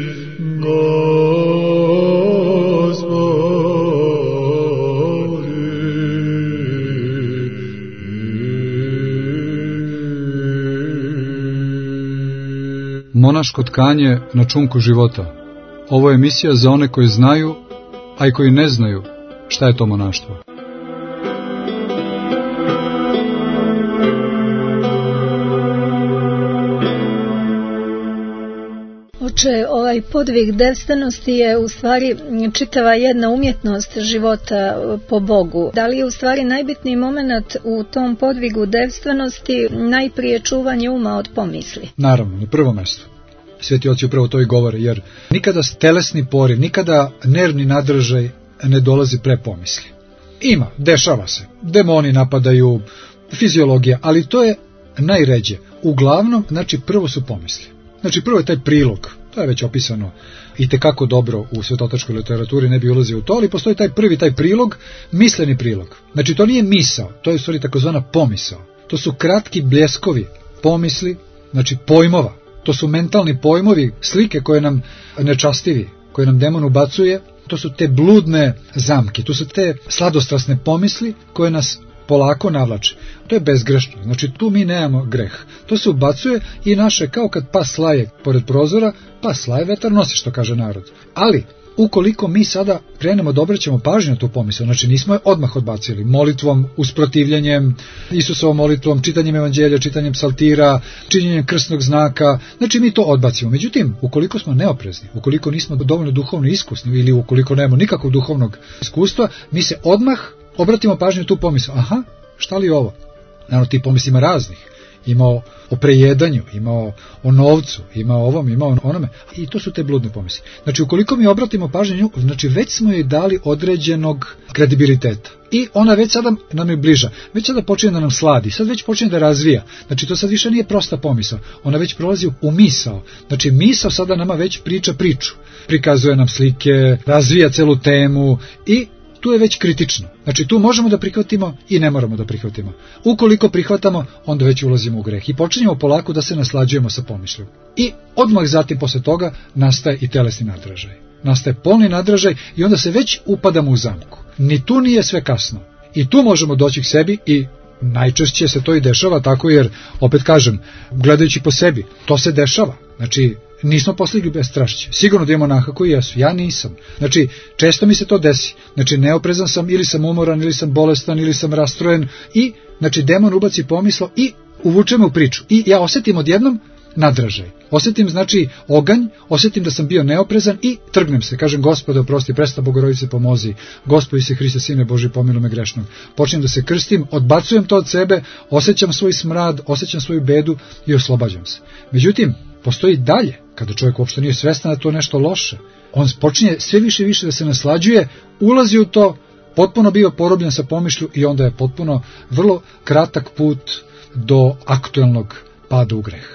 Monaško tkanje na čunku života. Ovo je emisija za one koji znaju, a i koji ne znaju šta je to monaštvo. Oče, ovaj podvig devstvenosti je u stvari čitava jedna umjetnost života po Bogu. Da li je u stvari najbitniji moment u tom podvigu devstvenosti najprije čuvanje uma od pomisli? Naravno, na prvo mjesto. Sveti oci upravo to i govore, jer nikada telesni poriv, nikada nervni nadržaj ne dolazi pre pomisli. Ima, dešava se, demoni napadaju, fiziologija, ali to je najređe. Uglavnom, znači prvo su pomisli. Znači prvo je taj prilog, to je već opisano i tekako dobro u svetotačkoj literaturi, ne bi ulazio u to, ali postoji taj prvi, taj prilog, misleni prilog. Znači to nije misao, to je u stvari takozvana pomisao. To su kratki bljeskovi pomisli, znači pojmova. To su mentalni pojmovi, slike koje nam nečastivi, koje nam demon ubacuje. To su te bludne zamke, to su te sladostrasne pomisli koje nas polako navlače. To je bezgrešno, znači tu mi nemamo greh. To se ubacuje i naše, kao kad pas laje pored prozora, pas laje, vetar nosi, što kaže narod. Ali, ukoliko mi sada krenemo da obraćamo pažnju na tu pomisao, znači nismo je odmah odbacili, molitvom, usprotivljenjem, Isusovom molitvom, čitanjem evanđelja, čitanjem psaltira, činjenjem krstnog znaka, znači mi to odbacimo. Međutim, ukoliko smo neoprezni, ukoliko nismo dovoljno duhovno iskusni ili ukoliko nemamo nikakvog duhovnog iskustva, mi se odmah obratimo pažnju na tu pomisao. Aha, šta li je ovo? Naravno, ti pomisli ima raznih. ima o prejedanju, ima o novcu, ima o ovom, ima o onome. I to su te bludne pomisli. Znači, ukoliko mi obratimo pažnju nju, znači već smo joj dali određenog kredibiliteta. I ona već sada nam je bliža, već sada počinje da nam sladi, sad već počinje da razvija. Znači, to sad više nije prosta pomisao, ona već prolazi u misao. Znači, misao sada nama već priča priču, prikazuje nam slike, razvija celu temu i tu je već kritično. Znači, tu možemo da prihvatimo i ne moramo da prihvatimo. Ukoliko prihvatamo, onda već ulazimo u greh i počinjemo polako da se naslađujemo sa pomišljom. I odmah zatim posle toga nastaje i telesni nadražaj. Nastaje polni nadražaj i onda se već upadamo u zamku. Ni tu nije sve kasno. I tu možemo doći k sebi i najčešće se to i dešava tako, jer, opet kažem, gledajući po sebi, to se dešava. Znači, nismo postigli bestrašće. Sigurno da imamo monaha koji jesu, ja nisam. Znači, često mi se to desi. Znači, neoprezan sam, ili sam umoran, ili sam bolestan, ili sam rastrojen i, znači, demon ubaci pomisao i uvuče me u priču. I ja osetim odjednom nadražaj. Osetim, znači, oganj, osetim da sam bio neoprezan i trgnem se. Kažem, Gospode, oprosti, presta Bogorodice, pomozi. Gospodi se Hriste, Sine Božji, pomiluj me grešnog. Počnem da se krstim, odbacujem to od sebe, osjećam svoj smrad, osjećam svoju bedu i oslobađam se. Međutim, postoji dalje, kada čovjek uopšte nije svestan da to je nešto loše. On počinje sve više i više da se naslađuje, ulazi u to, potpuno bio porobljen sa pomišlju i onda je potpuno vrlo kratak put do aktuelnog pada u greh.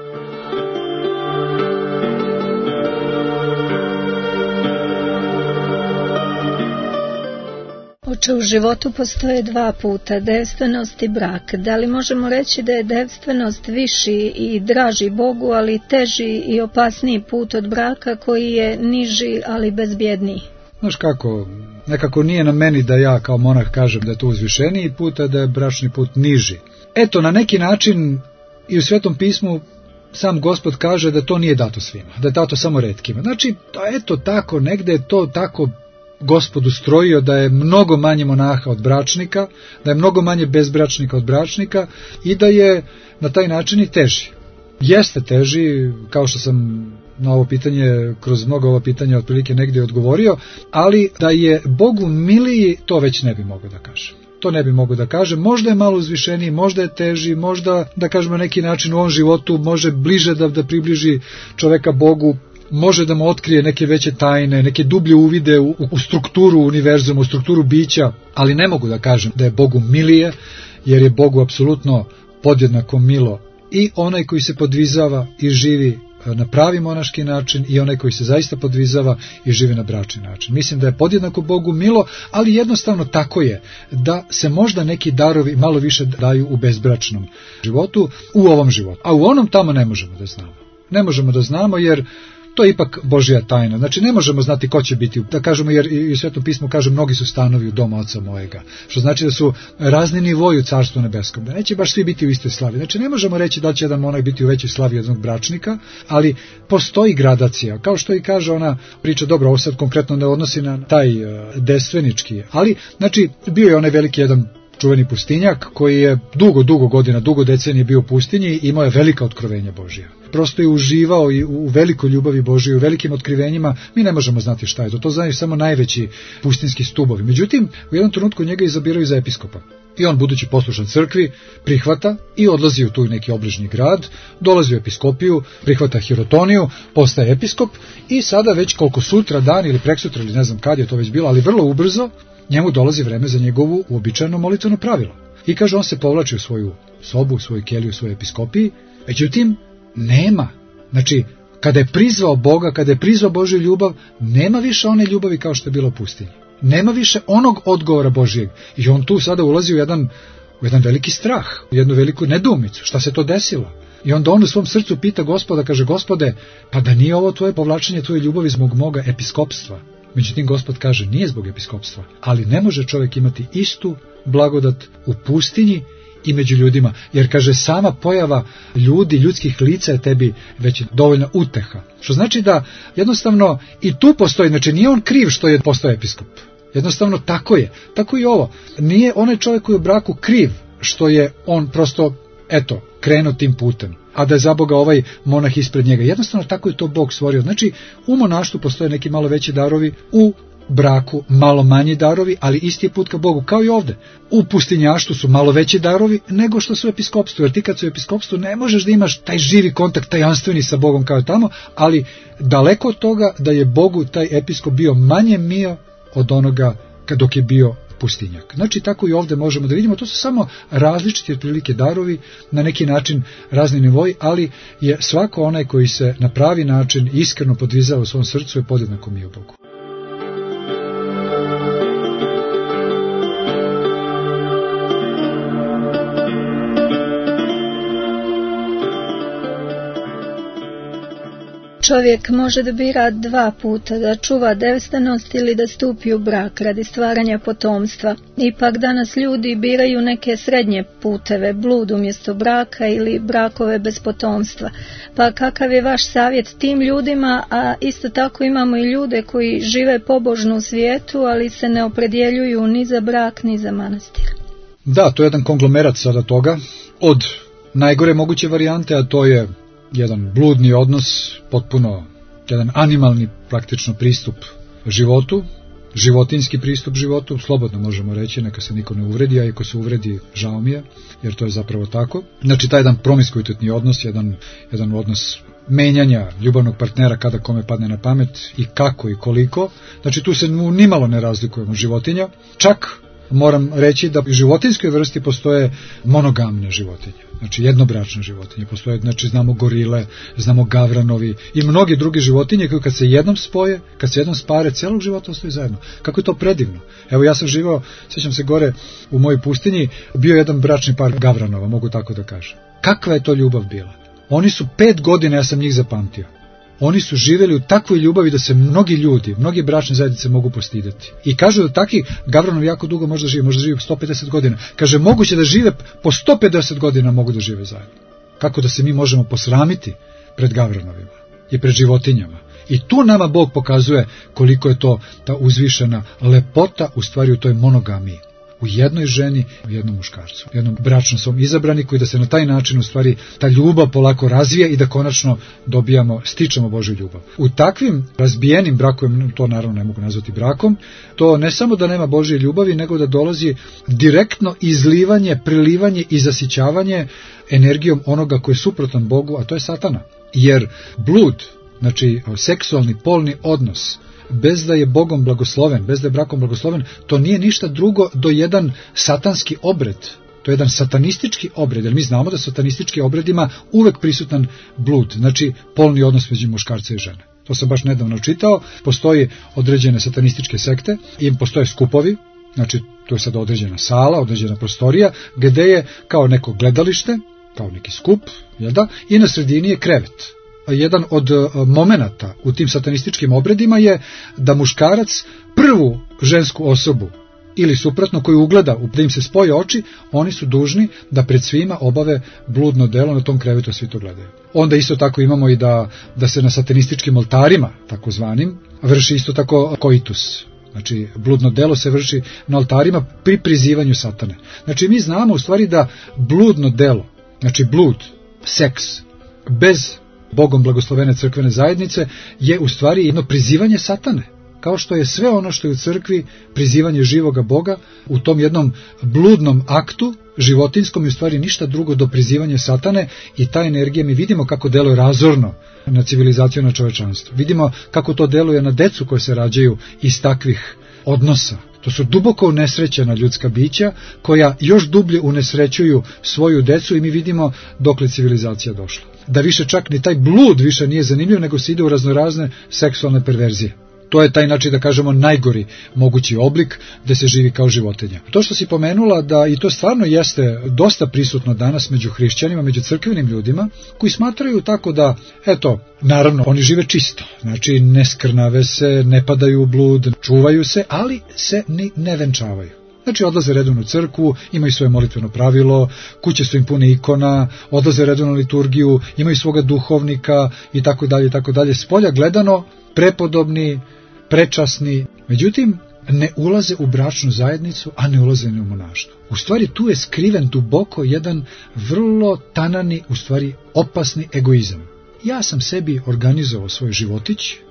Oče, u životu postoje dva puta, devstvenost i brak. Da li možemo reći da je devstvenost viši i draži Bogu, ali teži i opasniji put od braka koji je niži, ali bezbjedniji? Znaš kako, nekako nije na meni da ja kao monah kažem da je to uzvišeniji put, a da je bračni put niži. Eto, na neki način i u Svetom pismu sam Gospod kaže da to nije dato svima, da je dato samo retkima. Znači, eto tako, negde je to tako Gospod ustrojio da je mnogo manje monaha od bračnika, da je mnogo manje bezbračnika od bračnika i da je na taj način i teži. Jeste teži, kao što sam na ovo pitanje, kroz mnogo ova pitanja otprilike negdje odgovorio, ali da je Bogu miliji, to već ne bi mogao da kažem. To ne bi mogao da kažem, možda je malo uzvišeniji, možda je teži, možda, da kažemo na neki način u ovom životu, može bliže da približi čoveka Bogu, može da mu otkrije neke veće tajne, neke dublje uvide u strukturu univerzuma, u strukturu bića, ali ne mogu da kažem da je Bogu milije, jer je Bogu apsolutno podjednako milo i onaj koji se podvizava i živi na pravi monaški način i onaj koji se zaista podvizava i živi na bračni način. Mislim da je podjednako Bogu milo, ali jednostavno tako je da se možda neki darovi malo više daju u bezbračnom životu, u ovom životu, a u onom tamo ne možemo da znamo. Ne možemo da znamo jer to je ipak Božja tajna. Znači ne možemo znati ko će biti, da kažemo, jer i Sveto pismo kaže mnogi su stanovi u domu Oca mojega, što znači da su razni nivoji u Carstvu nebeskom, da neće baš svi biti u istoj slavi. Znači ne možemo reći da će jedan monah biti u većoj slavi od jednog bračnika, ali postoji gradacija, kao što i kaže ona priča, dobro, ovo sad konkretno ne odnosi na taj devstvenički, ali znači bio je onaj veliki jedan čuveni pustinjak koji je dugo godina, dugo decenije bio u pustinji i imao je velika otkrovenja Božja. Prosto je uživao i u velikoj ljubavi Božjoj, u velikim otkrivenjima. Mi ne možemo znati šta je to znaju samo najveći pustinski stubovi. Međutim, u jednom trenutku njega izabiraju za episkopa. I on, budući poslušan crkvi, prihvata i odlazi u tu neki obližnji grad, dolazi u episkopiju, prihvata hirotoniju, postaje episkop i sada već koliko sutra dan ili preksutra ili ne znam kad je to već bilo, ali vrlo ubrzo, njemu dolazi vreme za njegovu uobičajeno molitveno pravilo. I kaže, on se povlači u svoju sobu, u svoju keliju, u svojoj episkopiji, međutim, nema. Znači, kada je prizvao Boga, kada je prizvao Božju ljubav, nema više one ljubavi kao što je bilo u pustinji. Nema više onog odgovora Božjeg. I on tu sada ulazi u jedan veliki strah, u jednu veliku nedoumicu. Šta se to desilo? I onda on u svom srcu pita Gospoda, kaže, Gospode, pa da nije ovo tvoje povlačenje tvoje ljubavi zbog moga episkopstva? Međutim, Gospod kaže, nije zbog episkopstva, ali ne može čovjek imati istu blagodat u pustinji i među ljudima, jer kaže, sama pojava ljudi, ljudskih lica je tebi već dovoljna uteha. Što znači da jednostavno i tu postoji, znači nije on kriv što je postao episkop. Jednostavno tako je. Tako i ovo. Nije onaj čovjek koji je u braku kriv što je on prosto, eto, krenuo tim putem, a da je za Boga ovaj monah ispred njega. Jednostavno tako je to Bog stvorio. Znači, u monaštvu postoje neki malo veći darovi, u braku malo manji darovi, ali isti je put ka Bogu, kao i ovde. U pustinjaštvu su malo veći darovi nego što su u episkopstvu, jer ti kad su u episkopstvu ne možeš da imaš taj živi kontakt, tajanstveni sa Bogom kao tamo, ali daleko od toga da je Bogu taj episkop bio manje mio od onoga dok je bio pustinjak. Znači, tako i ovde možemo da vidimo, to su samo različiti otprilike darovi, na neki način razni nivoji, ali je svako onaj koji se na pravi način iskreno podvizao u svom srcu je podjednako mio Bogu. Čovjek može da bira dva puta, da čuva devstanost ili da stupi u brak radi stvaranja potomstva. Ipak danas ljudi biraju neke srednje puteve, blud umjesto braka ili brakove bez potomstva. Pa kakav je vaš savjet tim ljudima, a isto tako imamo i ljude koji žive pobožno u svijetu, ali se ne opredjeljuju ni za brak, ni za manastir? Da, to je jedan konglomerat sada toga, od najgore moguće varijante, a to je jedan bludni odnos, potpuno jedan animalni praktično pristup životu, životinski pristup životu, slobodno možemo reći, neka se niko ne uvredi, a ako se uvredi, žao mi je, jer to je zapravo tako. Znači, taj jedan promiskuitetni odnos, jedan odnos menjanja ljubavnog partnera kada kome padne na pamet i kako i koliko. Znači, tu se nimalo ne razlikujemo životinja, čak moram reći da u životinskoj vrsti postoje monogamne životinje, znači jednobračne životinje, postoje, znači znamo gorile, znamo gavranovi i mnogi drugi životinje koji kad se jednom spoje, kad se jednom spare, celog života ostaju zajedno. Kako je to predivno. Evo, ja sam živao, sjećam se gore u mojoj pustinji, bio jedan bračni par gavranova, mogu tako da kažem. Kakva je to ljubav bila? Oni su 5 godina, ja sam njih zapamtio. Oni su živjeli u takvoj ljubavi da se mnogi ljudi, mnogi bračne zajednice mogu postidati. I kažu da taki gavranovi jako dugo možda žive 150 godina. Kaže, moguće da žive po 150 godina mogu da žive zajedno. Kako da se mi možemo posramiti pred gavranovima i pred životinjama. I tu nama Bog pokazuje koliko je to ta uzvišena lepota u stvari u toj monogamiji. U jednoj ženi, u jednom muškarcu, u jednom bračnom svom izabraniku i da se na taj način u stvari ta ljubav polako razvija i da konačno stičemo Božju ljubav. U takvim razbijenim brakovima, to naravno ne mogu nazvati brakom, to ne samo da nema Božje ljubavi, nego da dolazi direktno izlivanje, prilivanje i zasićavanje energijom onoga koji je suprotan Bogu, a to je Satana. Jer blud, znači seksualni, polni odnos, bez da je Bogom blagosloven, bez da je brakom blagosloven, to nije ništa drugo do jedan satanski obred. To je jedan satanistički obred, jer mi znamo da satanistički obredima uvek prisutan blud, znači polni odnos među muškarca i žene. To sam baš nedavno čitao, postoji određene satanističke sekte i postoje skupovi, znači to je sad određena sala, određena prostorija, gde je kao neko gledalište, kao neki skup, i na sredini je krevet. Jedan od momenata u tim satanističkim obredima je da muškarac prvu žensku osobu ili suprotno koju ugleda, da im se spoje oči, oni su dužni da pred svima obave bludno delo, na tom krevetu svi to gledaju. Onda isto tako imamo i da se na satanističkim oltarima, takozvanim, vrši isto tako koitus. Znači, bludno delo se vrši na oltarima pri prizivanju satane. Znači, mi znamo u stvari da bludno delo, znači blud, seks, bez Bogom blagoslovene crkvene zajednice je u stvari jedno prizivanje satane. Kao što je sve ono što je u crkvi prizivanje živoga Boga, u tom jednom bludnom aktu životinskom je u stvari ništa drugo do prizivanja satane i ta energija mi vidimo kako deluje razorno na civilizaciju, na čovečanstvo. Vidimo kako to deluje na decu koje se rađaju iz takvih odnosa. To su duboko unesrećena ljudska bića koja još dublje unesrećuju svoju decu i mi vidimo dokle civilizacija došla. Da više čak ni taj blud više nije zanimljiv, nego se ide u raznorazne seksualne perverzije. To je taj, znači, da kažemo, najgori mogući oblik da se živi kao životinja. To što si pomenula, da i to stvarno jeste dosta prisutno danas među hrišćanima, među crkvenim ljudima, koji smatraju tako da, eto, naravno, oni žive čisto, znači ne skrnave se, ne padaju u blud, čuvaju se, ali se ni ne venčavaju. Znači, odlaze redovno u crkvu, imaju svoje molitveno pravilo, kuće su im pune ikona, odlaze redovno u liturgiju, imaju svoga duhovnika i tako dalje, i tako dalje. Spolja gledano, prepodobni, prečasni, međutim, ne ulaze u bračnu zajednicu, a ne ulaze ni u monaštvo. U stvari, tu je skriven duboko jedan vrlo tanani, u stvari opasni egoizam. Ja sam sebi organizovao svoj životić,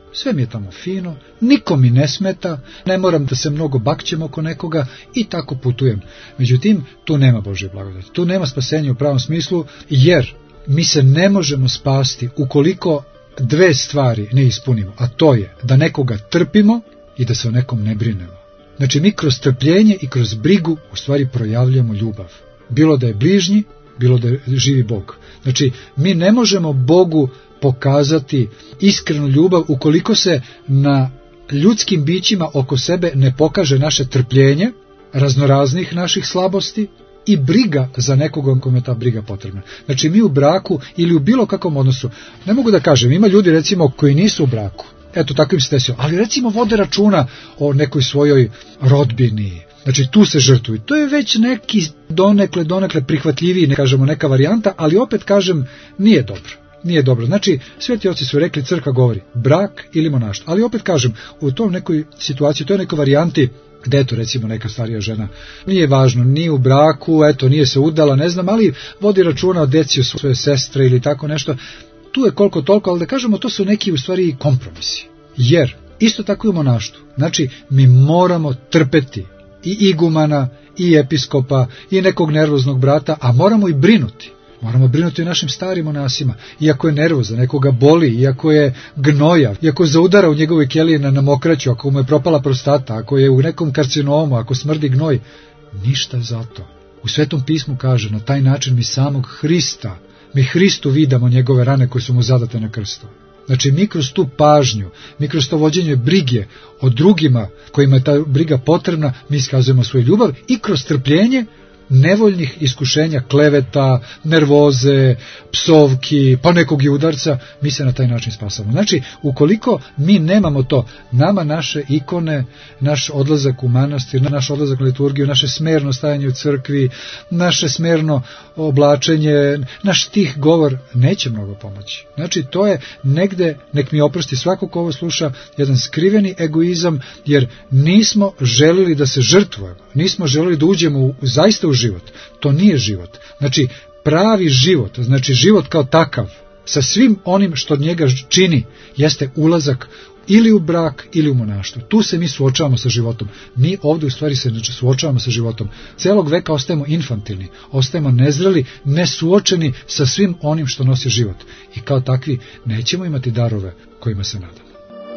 sve mi je tamo fino, niko mi ne smeta, ne moram da se mnogo bakćem oko nekoga i tako putujem. Međutim, tu nema Božje blagodati, tu nema spasenja u pravom smislu, jer mi se ne možemo spasti ukoliko dve stvari ne ispunimo, a to je da nekoga trpimo i da se o nekom ne brinemo. Znači, mi kroz trpljenje i kroz brigu u stvari projavljamo ljubav. Bilo da je bližnji, bilo da je živi Bog. Znači, mi ne možemo Bogu pokazati iskrenu ljubav ukoliko se na ljudskim bićima oko sebe ne pokaže naše trpljenje, raznoraznih naših slabosti i briga za nekoga kome je ta briga potrebna. Znači, mi u braku ili u bilo kakvom odnosu, ne mogu da kažem, ima ljudi recimo koji nisu u braku, eto takvim se desio, ali recimo vode računa o nekoj svojoj rodbini, znači tu se žrtvuju. To je već neki donekle prihvatljiviji, ne kažemo neka varijanta, ali opet kažem, nije dobro. Nije dobro. Znači, sveti oci su rekli, crkva govori, brak ili monaštvo. Ali opet kažem, u tom nekoj situaciji, to je nekoj varijanti, gde eto recimo neka starija žena, nije važno, nije u braku, eto nije se udala, ne znam, ali vodi računa o deci, o svoje sestre ili tako nešto, tu je koliko toliko, ali da kažemo, to su neki u stvari kompromisi. Jer, isto tako i u monaštvu, znači mi moramo trpeti i igumana, i episkopa, i nekog nervoznog brata, a moramo i brinuti. Moramo brinuti o našim starim monasima, iako je nervozan, nekoga boli, iako je gnoja, iako zaudara u njegovoj keliji na mokraću, ako mu je propala prostata, ako je u nekom karcinomu, ako smrdi gnoj, ništa zato. U Svetom pismu kaže, na taj način mi samog Hrista, mi Hristu vidamo njegove rane koje su mu zadate na krstu. Znači, mi kroz tu pažnju, mi kroz to vođenje brige o drugima kojima je ta briga potrebna, mi iskazujemo svoju ljubav i kroz trpljenje nevoljnih iskušenja, kleveta, nervoze, psovki, pa nekog i udarca, mi se na taj način spasamo. Znači, ukoliko mi nemamo to, nama naše ikone, naš odlazak u manastir, naš odlazak na liturgiju, naše smerno stajanje u crkvi, naše smerno oblačenje, naš tih govor neće mnogo pomoći. Znači, to je negde, nek mi oprosti svako ko ovo sluša, jedan skriveni egoizam, jer nismo želili da se žrtvujemo, nismo želili da uđemo zaista u život. To nije život. Znači, pravi život, znači život kao takav, sa svim onim što od njega čini, jeste ulazak ili u brak ili u monaštvo. Tu se mi suočavamo sa životom. Mi ovdje u stvari se suočavamo sa životom. Celog veka ostajemo infantilni, ostajemo nezreli, nesuočeni sa svim onim što nosi život. I kao takvi nećemo imati darove kojima se nadamo.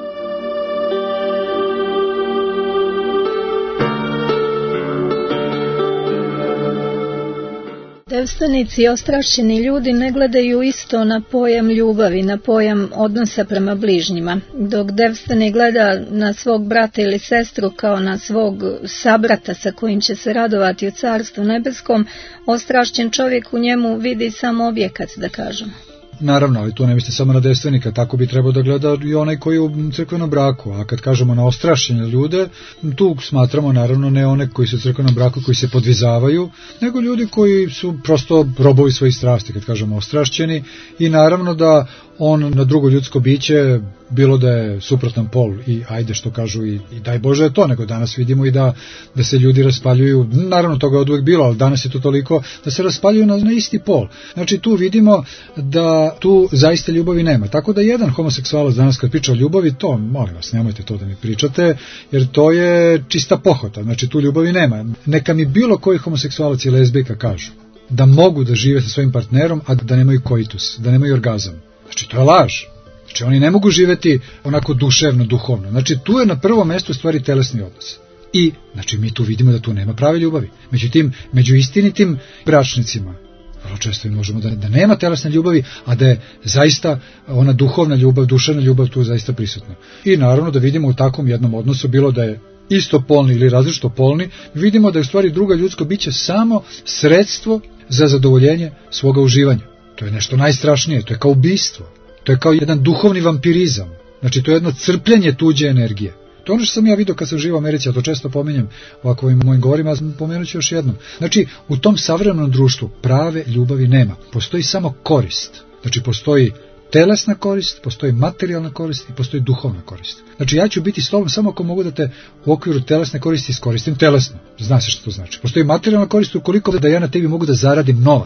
Devstvenici i ostrašćeni ljudi ne gledaju isto na pojam ljubavi, na pojam odnosa prema bližnjima. Dok devstveni gleda na svog brata ili sestru kao na svog sabrata sa kojim će se radovati u Carstvu nebeskom, ostrašćen čovjek u njemu vidi samo objekat, da kažemo. Naravno, ali tu ne mislite samo na devstvenika, tako bi trebao da gleda i onaj koji je u crkvenom braku, a kad kažemo na ostrašćene ljude, tu smatramo naravno ne one koji su u crkvenom braku, koji se podvizavaju, nego ljudi koji su prosto robovi svojih strasti, kad kažemo ostrašćeni, i naravno da on na drugo ljudsko biće, bilo da je suprotan pol i ajde što kažu i daj Bože je to, nego danas vidimo i da se ljudi raspaljuju, naravno toga je od uvijek bilo, ali danas je to toliko da se raspaljuju na isti pol. Znači tu vidimo da tu zaista ljubavi nema. Tako da jedan homoseksualac danas kad priča o ljubavi, to, molim vas, nemojte to da mi pričate, jer to je čista pohota, znači tu ljubavi nema. Neka mi bilo koji homoseksualac i lezbijka kažu da mogu da žive sa svojim partnerom, a da nemaju koitus, da nemaju orgazam. Znači, to je laž. Znači, oni ne mogu živjeti onako duševno, duhovno. Znači, tu je na prvom mjestu stvari telesni odnos. I, znači, mi tu vidimo da tu nema prave ljubavi. Međutim, među istinitim bračnicima, vrlo često možemo da nema telesne ljubavi, a da je zaista ona duhovna ljubav, duševna ljubav tu zaista prisutna. I naravno da vidimo u takvom jednom odnosu, bilo da je istopolni ili različito polni, vidimo da je u stvari druga ljudsko biće samo sredstvo za zadovoljenje svoga uživanja. To je nešto najstrašnije, to je kao ubistvo, to je kao jedan duhovni vampirizam, znači to je jedno crpljenje tuđe energije. To je ono što sam ja vidio kad sam živio u Americi, a to često pominjem ovako ovim mojim govorima, a pomenut ću još jednom. Znači, u tom savremenom društvu prave ljubavi nema, postoji samo korist, znači postoji telesna korist, postoji materijalna korist i postoji duhovna korist. Znači ja ću biti s tobom samo ako mogu da te u okviru telesne koristi iskoristim telesno. Zna se što to znači. Postoji materijalna korist ukoliko da ja na tebi mogu da zaradim novac.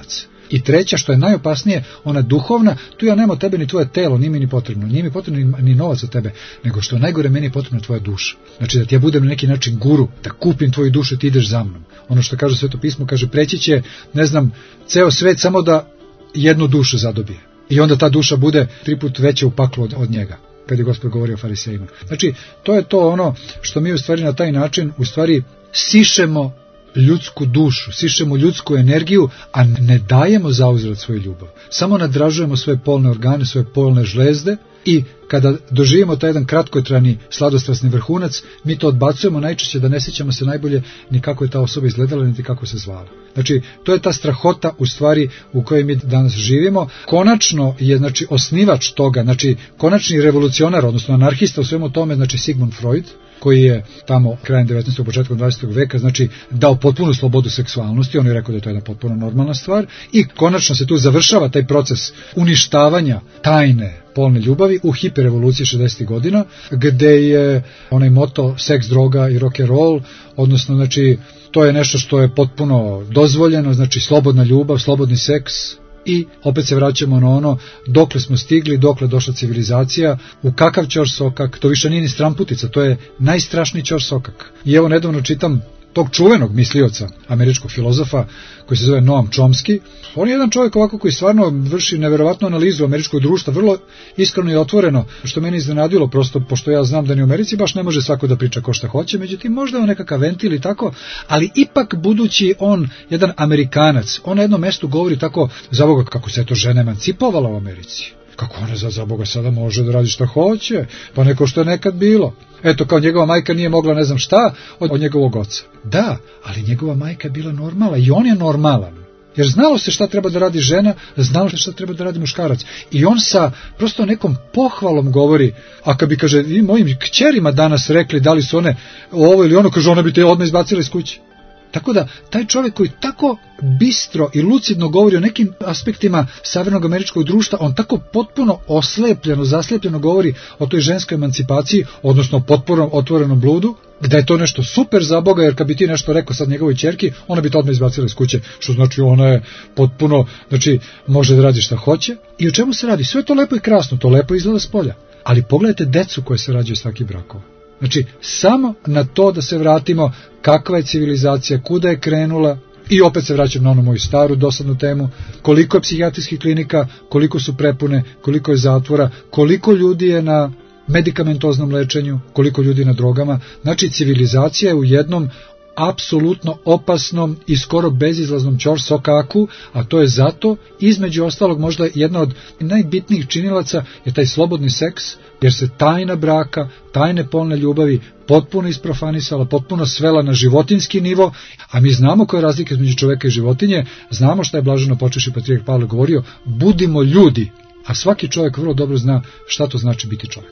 I treća, što je najopasnije, ona duhovna, tu ja nema od tebe ni tvoje telo, nije mi ni potrebno, nije mi potrebno ni novac od tebe, nego što je najgore, meni je potrebna tvoja duša. Znači da ti ja budem na neki način guru, da kupim tvoju dušu i ti ideš za mnom. Ono što kaže Sveto pismo, kaže preći će, ne znam, ceo svet samo da jednu dušu zadobije. I onda ta duša bude 3 puta veća u paklu od njega, kad je Gospod govorio o farisejima. Znači, to je to ono što mi u stvari na taj način u stvari sišemo ljudsku dušu, sišemo ljudsku energiju, a ne dajemo zauzvrat svoju ljubav. Samo nadražujemo svoje polne organe, svoje polne žlezde i kada doživimo taj jedan kratkotrajni sladostrasni vrhunac, mi to odbacujemo najčešće da ne sjećamo se najbolje ni kako je ta osoba izgledala, niti kako se zvala. Znači, to je ta strahota u stvari u kojoj mi danas živimo. Konačno je, znači, osnivač toga, znači, konačni revolucionar, odnosno anarhista u svemu tome, znači Sigmund Freud, koji je tamo krajem 19. početkom 20. veka, znači dao potpunu slobodu seksualnosti, on je rekao da je to jedna potpuno normalna stvar i konačno se tu završava taj proces uništavanja tajne polne ljubavi u hiperrevoluciji 60. godina, gde je onaj moto seks, droga i rock and roll, odnosno znači to je nešto što je potpuno dozvoljeno, znači slobodna ljubav, slobodni seks. I opet se vraćamo na ono dokle smo stigli, dokle došla civilizacija, u kakav ćor sokak, to više nije ni stramputica, to je najstrašniji ćor sokak. I evo nedavno čitam tog čuvenog mislioca, američkog filozofa, koji se zove Noam Chomsky. On je jedan čovjek ovako koji stvarno vrši neverovatnu analizu američkog društva, vrlo iskreno i otvoreno, što meni iznenadilo, prosto pošto ja znam da ni u Americi baš ne može svako da priča ko šta hoće, međutim možda on nekakav ventil i tako, ali ipak budući on jedan Amerikanac, on na jednom mestu govori tako, za Boga, kako se to žena emancipovala u Americi. Kako ona za Boga sada može da radi šta hoće, pa neko što je nekad bilo. Eto, kao njegova majka nije mogla ne znam šta od njegovog oca. Da, ali njegova majka je bila normalna i on je normalan. Jer znalo se šta treba da radi žena, znalo se šta treba da radi muškarac. I on sa prosto nekom pohvalom govori, a kad bi, kaže, i mojim kćerima danas rekli da li su one ovo ili ono, kaže, one bi te odmah izbacile iz kuće. Tako da, taj čovjek koji tako bistro i lucidno govori o nekim aspektima savremenog američkog društva, on tako potpuno oslepljeno, zaslepljeno govori o toj ženskoj emancipaciji, odnosno potpuno otvorenom bludu, da je to nešto super za Boga, jer kad bi ti nešto rekao sad njegovoj ćerki, ona bi to odmah izbacila iz kuće, što znači ona je potpuno, znači može da radi šta hoće. I o čemu se radi? Sve to lepo i krasno, to lepo izgleda s polja. Ali pogledajte decu koje se rađaju s takvih brakova. Znači, samo na to da se vratimo kakva je civilizacija, kuda je krenula, i opet se vraćam na onu moju staru dosadnu temu, koliko je psihijatrijskih klinika, koliko su prepune, koliko je zatvora, koliko ljudi je na medikamentoznom lečenju, koliko ljudi na drogama. Znači, civilizacija je u jednom apsolutno opasnom i skoro bezizlaznom ćorsokaku, a to je zato, između ostalog, možda jedna od najbitnijih činilaca je taj slobodni seks, jer se tajna braka, tajne polne ljubavi potpuno isprofanisala, potpuno svela na životinski nivo, a mi znamo koja je razlika između čoveka i životinje, znamo šta je blaženo počeši patrijarh Pavle govorio, budimo ljudi, a svaki čovjek vrlo dobro zna šta to znači biti čovjek.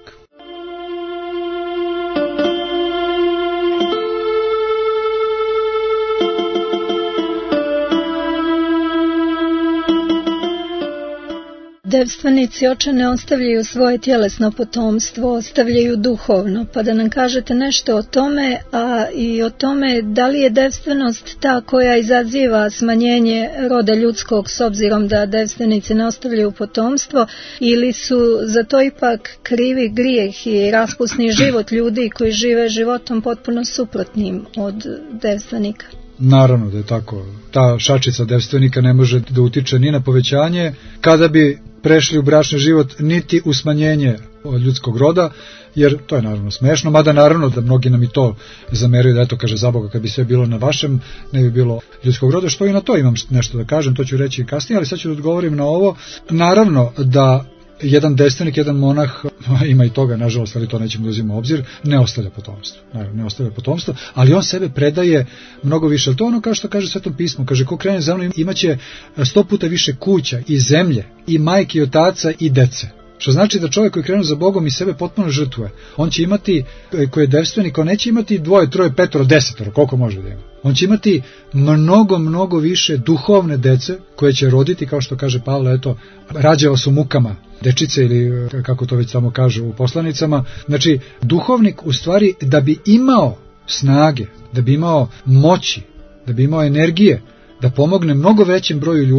Devstvenici, oče, ne ostavljaju svoje tjelesno potomstvo, ostavljaju duhovno, pa da nam kažete nešto o tome, a i o tome da li je devstvenost ta koja izaziva smanjenje roda ljudskog s obzirom da devstvenici ne ostavljaju potomstvo, ili su za to ipak krivi grijeh i raspusni život ljudi koji žive životom potpuno suprotnim od devstvenika? Naravno da je tako. Ta šačica devstvenika ne može da utiče ni na povećanje, kada bi prešli u bračni život, niti u smanjenje od ljudskog roda, jer to je naravno smešno, mada naravno da mnogi nam i to zameraju, da eto, kaže, za Boga, kad bi sve bilo na vašem, ne bi bilo ljudskog roda, što i na to imam nešto da kažem, to ću reći i kasnije, ali sad ću da odgovorim na ovo. Naravno da jedan devstvenik, jedan monah, ima i toga, nažalost, ali to nećemo da uzimamo u obzir, ne ostavlja potomstvo. Naravno, ne ostavlja potomstvo, ali on sebe predaje mnogo više. Ali to ono kao što kaže Svetom pismu, kaže, ko krene za mnom imaće 100 puta više kuća i zemlje, i majke i otaca i dece. Što znači da čovjek koji krenu za Bogom i sebe potpuno žrtvuje. On će imati, koji je devstvenik, on neće imati 2, 3, 5, 10, koliko može da ima. On će imati mnogo više duhovne dece koje će roditi, kao što kaže Pavle, eto, rađava su mukama dečice, ili kako to već samo kažu u poslanicama. Znači, duhovnik u stvari da bi imao snage, da bi imao moći, da bi imao energije, da pomogne mnogo većem broju ljudi,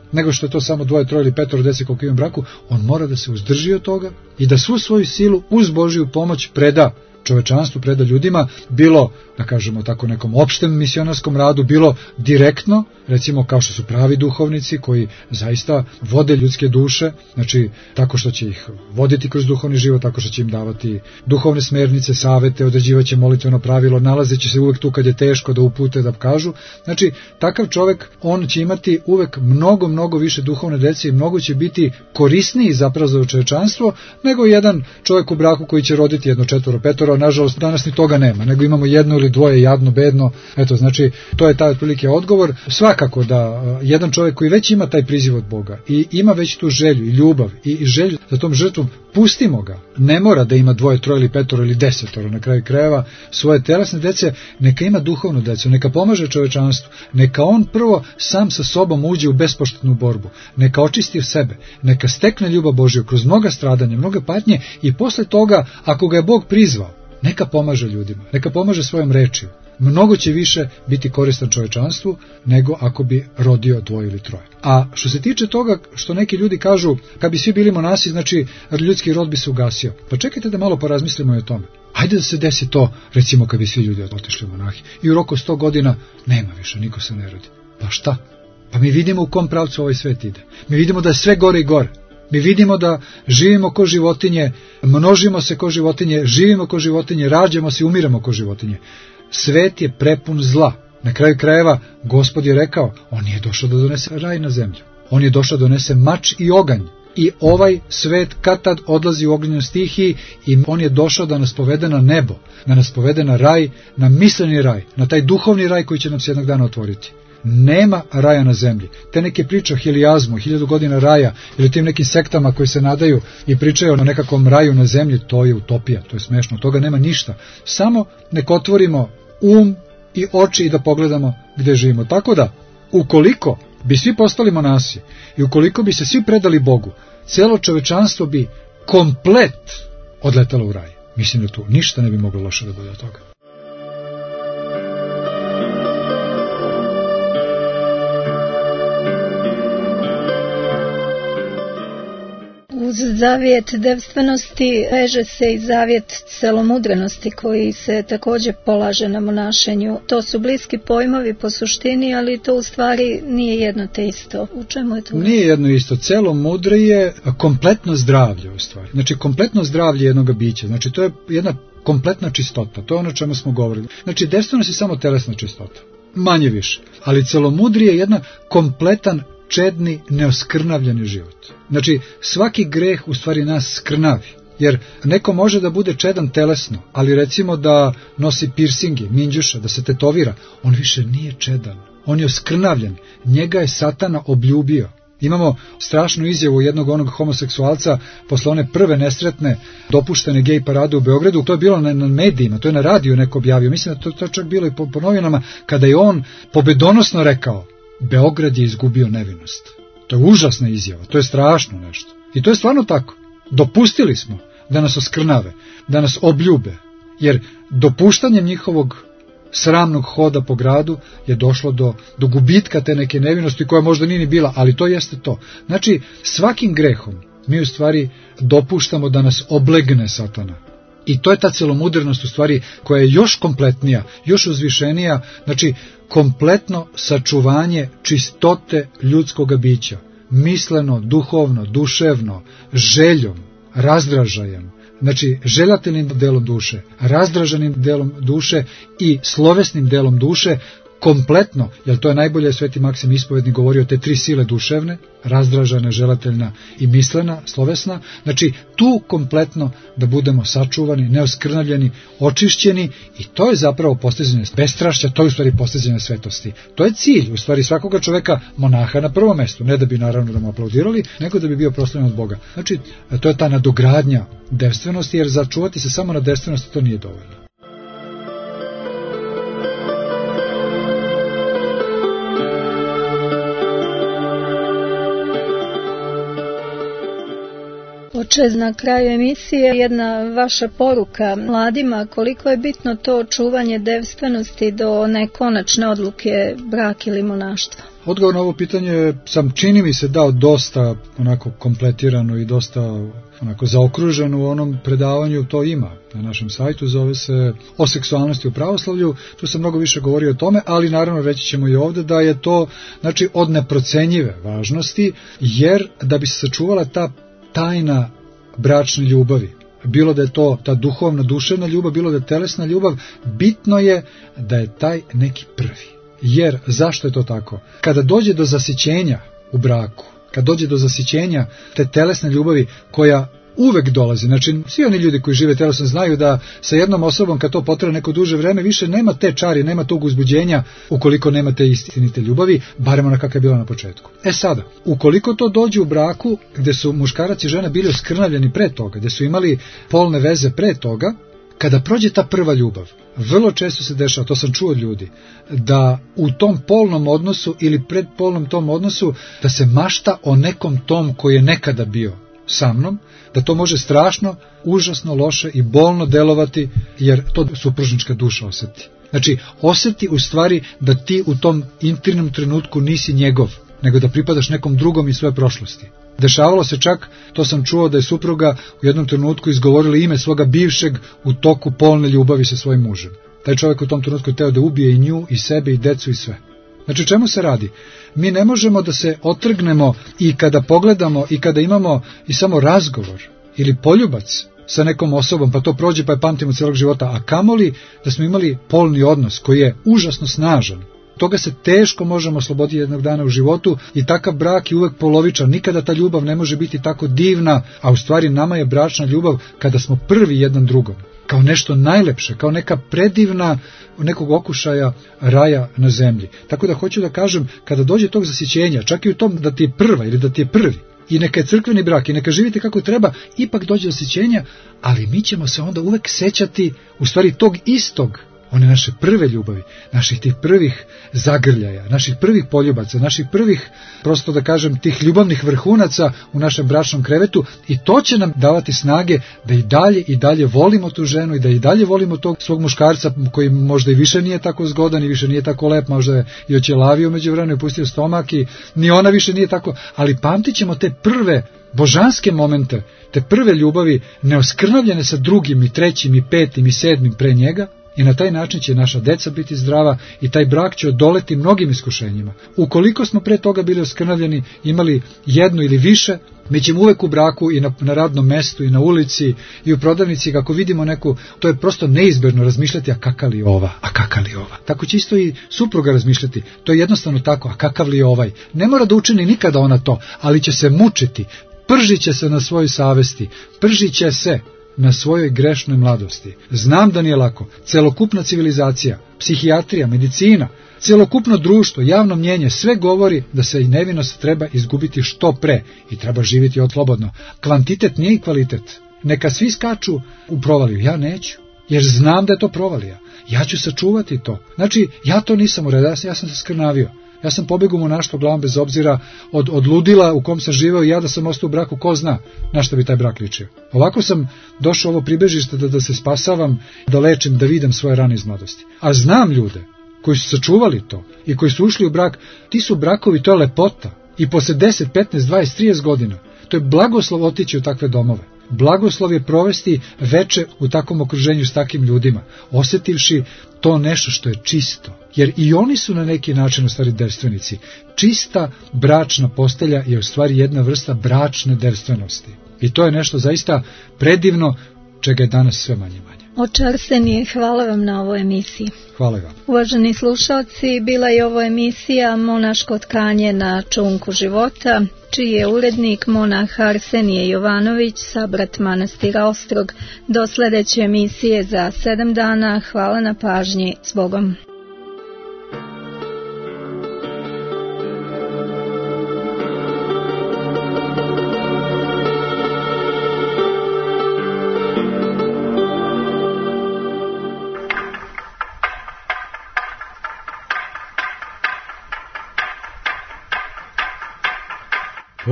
nego što je to samo 2, 3 ili 5 dece koliko ima u braku. On mora da se uzdrži od toga i da svu svoju silu uz Božju pomoć preda čovečanstvu, preda ljudima, bilo, da kažemo tako, nekom opštem misionarskom radu, bilo direktno, recimo kao što su pravi duhovnici koji zaista vode ljudske duše, znači tako što će ih voditi kroz duhovni život, tako što će im davati duhovne smernice, savete, određivaće molitveno pravilo, nalazeći se uvek tu kad je teško da upute, da kažu. Znači, takav čovek, on će imati uvek mnogo više duhovne dece i mnogo će biti korisniji zapravo za čovečanstvo nego jedan čovjek u braku koji će roditi 1, 4, 5. Nažalost, danas ni toga nema, nego imamo 1 ili 2, jadno, bedno. Eto, znači, to je taj otprilike odgovor. Svakako da jedan čovjek koji već ima taj priziv od Boga i ima već tu želju i ljubav i želju za tom žrtvom, pustimo ga. Ne mora da ima 2, 3 ili 5 ili 10 na kraju krajeva svoje telesne dece, neka ima duhovnu decu, neka pomaže čovečanstvu, neka on prvo sam sa sobom uđe u bespoštednu borbu, neka očisti sebe, neka stekne ljubav Božju kroz mnoga stradanja, mnoge patnje i posle toga, ako ga je Bog prizvao, neka pomaže ljudima, neka pomaže svojom rečju. Mnogo će više biti koristan čovečanstvu nego ako bi rodio 2 ili 3. A što se tiče toga što neki ljudi kažu, kad bi svi bili monasi, znači ljudski rod bi se ugasio. Pa čekajte da malo porazmislimo i o tome. Hajde da se desi to, recimo kad bi svi ljudi otišli u monahi i u roku 100 godina nema više, niko se ne rodi. Pa šta? Pa mi vidimo u kom pravcu ovaj svet ide. Mi vidimo da je sve gore i gore. Mi vidimo da živimo ko životinje, množimo se ko životinje, živimo ko životinje, rađamo se i umiramo ko životinje. Svet je prepun zla. Na kraju krajeva, Gospod je rekao, on nije došao da donese raj na zemlju. On je došao da donese mač i oganj. I ovaj svet kad tad odlazi u ognjenoj stihiji i on je došao da nas povede na nebo, da nas povede na raj, na misleni raj, na taj duhovni raj koji će nam se jednog dana otvoriti. Nema raja na zemlji. Te neke priče o hilijazmu, 1000 godina raja ili tim nekim sektama koji se nadaju i pričaju o nekakvom raju na zemlji, to je utopija, to je smešno, toga nema ništa. Samo nek otvorimo i oči i da pogledamo gde živimo. Tako da, ukoliko bi svi postali monasi i ukoliko bi se svi predali Bogu, cijelo čovečanstvo bi komplet odletalo u raj. Mislim da tu ništa ne bi moglo loše da bude od toga. Uz zavjet devstvenosti veže se i zavjet celomudrenosti koji se također polaže na monašenju. To su bliski pojmovi po suštini, ali to u stvari nije jedno te isto. U čemu je to? Nije jedno isto. Celomudre je kompletno zdravlje u stvari. Znači kompletno zdravlje jednog bića. Znači to je jedna kompletna čistota. To je ono o čemu smo govorili. Znači devstvenost je samo telesna čistota. Manje više. Ali celomudri je jedna kompletan čedni, neoskrnavljeni život. Znači, svaki greh u stvari nas skrnavi. Jer neko može da bude čedan telesno, ali recimo da nosi pirsinge, minđuša, da se tetovira, on više nije čedan. On je oskrnavljen. Njega je Satana obljubio. Imamo strašnu izjavu jednog onog homoseksualca posle one prve nesretne dopuštene gej parade u Beogradu. To je bilo na medijima, to je na radiju neko objavio. Mislim da to čak bilo i po novinama, kada je on pobedonosno rekao: Beograd je izgubio nevinost. To je užasna izjava, to je strašno nešto. I to je stvarno tako. Dopustili smo da nas oskrnave, da nas obljube, jer dopuštanjem njihovog sramnog hoda po gradu je došlo do gubitka te neke nevinosti koja možda nije ni bila, ali to jeste to. Znači, svakim grehom mi u stvari dopuštamo da nas oblegne Satana. I to je ta celomudrenost u stvari koja je još kompletnija, još uzvišenija, znači kompletno sačuvanje čistote ljudskog bića, misleno, duhovno, duševno, željom, razdražajem, znači željateljnim delom duše, razdraženim delom duše i slovesnim delom duše, kompletno, jer to je najbolje Sveti Maksim Ispovednik govorio o te 3 sile duševne, razdražena, želateljna i mislena, slovesna, znači tu kompletno da budemo sačuvani, neoskrnavljeni, očišćeni, i to je zapravo postizanje bestrašća, to je u stvari postizanje svetosti. To je cilj u stvari svakoga čoveka, monaha na prvom mestu, ne da bi naravno da mu aplaudirali, nego da bi bio proslavljen od Boga. Znači, to je ta nadogradnja devstvenosti, jer začuvati se samo na devstvenosti to nije dovoljno. Oče, na kraju emisije jedna vaša poruka mladima, koliko je bitno to čuvanje devstvenosti do nekonačne odluke brak ili monaštvo? Odgovor na ovo pitanje sam, čini mi se, dao dosta onako kompletirano i dosta onako zaokruženo u onom predavanju. To ima na našem sajtu, zove se O seksualnosti u pravoslavlju. Tu sam mnogo više govorio o tome, ali naravno reći ćemo i ovde da je to, znači, od neprocenjive važnosti, jer da bi se sačuvala ta tajna bračne ljubavi, bilo da je to ta duhovna, duševna ljubav, bilo da je telesna ljubav, bitno je da je taj neki prvi. Jer, zašto je to tako? Kada dođe do zasićenja u braku, kad dođe do zasićenja te telesne ljubavi koja uvek dolazi, znači svi oni ljudi koji žive telesno znaju da sa jednom osobom kad to potraje neko duže vreme više nema te čari, nema tog uzbuđenja ukoliko nema te istinite ljubavi, barem ona kakva je bila na početku. Sada, ukoliko to dođe u braku gde su muškarac i žena bili oskrnavljeni pre toga, gde su imali polne veze pre toga, kada prođe ta prva ljubav, vrlo često se dešava, to sam čuo od ljudi, da u tom polnom odnosu ili predpolnom tom odnosu da se mašta o nekom tom koji je nekada bio sa mnom, da to može strašno, užasno, loše i bolno delovati, jer to supružnička duša oseti. Znači, oseti u stvari da ti u tom intimnom trenutku nisi njegov, nego da pripadaš nekom drugom iz svoje prošlosti. Dešavalo se čak, to sam čuo, da je supruga u jednom trenutku izgovorila ime svoga bivšeg u toku polne ljubavi sa svojim mužem. Taj čovjek u tom trenutku je teo da ubije i nju, i sebe, i decu, i sve. Znači, o čemu se radi? Mi ne možemo da se otrgnemo i kada pogledamo i kada imamo i samo razgovor ili poljubac sa nekom osobom, pa to prođe pa je pamtimo celog života, a kamoli da smo imali polni odnos koji je užasno snažan. Toga se teško možemo osloboditi jednog dana u životu i takav brak je uvek polovičan. Nikada ta ljubav ne može biti tako divna, a u stvari nama je bračna ljubav kada smo prvi jedan drugom. Kao nešto najlepše, kao neka predivna nekog okušaja raja na zemlji. Tako da hoću da kažem, kada dođe tog zasićenja, čak i u tom da ti je prva ili da ti je prvi, i neka je crkveni brak i neka živite kako treba, ipak dođe zasićenja, ali mi ćemo se onda uvek sećati u stvari tog istog, one naše prve ljubavi, naših tih prvih zagrljaja, naših prvih poljubaca, naših prvih, prosto da kažem, tih ljubavnih vrhunaca u našem bračnom krevetu, i to će nam davati snage da i dalje volimo tu ženu i da i dalje volimo tog svog muškarca koji možda i više nije tako zgodan i više nije tako lep, možda je i oćelavio međuvremenu i pustio stomak i ni ona više nije tako, ali pamtit ćemo te prve božanske momente, te prve ljubavi neoskrnavljene sa drugim i trećim i petim i sedmim pre njega. I na taj način će naša deca biti zdrava i taj brak će odoleti mnogim iskušenjima. Ukoliko smo pre toga bili oskrnavljeni, imali jedno ili više, mi ćemo uvek u braku i na radnom mestu i na ulici i u prodavnici, kako vidimo neku, to je prosto neizbjerno razmišljati, a kakav li ova, a kakav li ova. Tako će isto i supruga razmišljati, to je jednostavno tako, a kakav li ovaj. Ne mora da učini nikada ona to, ali će se mučiti, pržit će se na svojoj savesti, pržit će se na svojoj grešnoj mladosti. Znam da nije lako. Celokupna civilizacija, psihijatrija, medicina, celokupno društvo, javno mnjenje, sve govori da se i nevinost treba izgubiti što pre i treba živjeti odslobodno. Kvantitet nije i kvalitet. Neka svi skaču u provaliju, ja neću, jer znam da je to provalija. Ja ću sačuvati to. Znači, ja to nisam uredio, ja sam se skrnavio. Ja sam pobegao u monaštvo glavom bez obzira od ludila u kom sam živeo i ja da sam ostao u braku, ko zna na što bi taj brak ličio. Ovako sam došao ovo pribežište da se spasavam, da lečim, da vidim svoje rane iz mladosti. A znam ljude koji su sačuvali to i koji su ušli u brak, ti su brakovi, to je lepota. I posle 10, 15, 20, 30 godina, to je blagoslov otići u takve domove. Blagoslov je provesti veče u takvom okruženju s takim ljudima, osjetivši to nešto što je čisto. Jer i oni su na neki način u stvari devstvenici. Čista bračna postelja je u stvari jedna vrsta bračne devstvenosti. I to je nešto zaista predivno, čega je danas sve manje manje. Oče Arsenije, hvala vam na ovoj emisiji. Hvala vam. Uvaženi slušalci, bila je ovo emisija Monaško tkanje na čunku života, čiji je urednik monah Arsenije Jovanović, sabrat manastira Ostrog. Do sledeće emisije za 7 dana. Hvala na pažnji. S Bogom.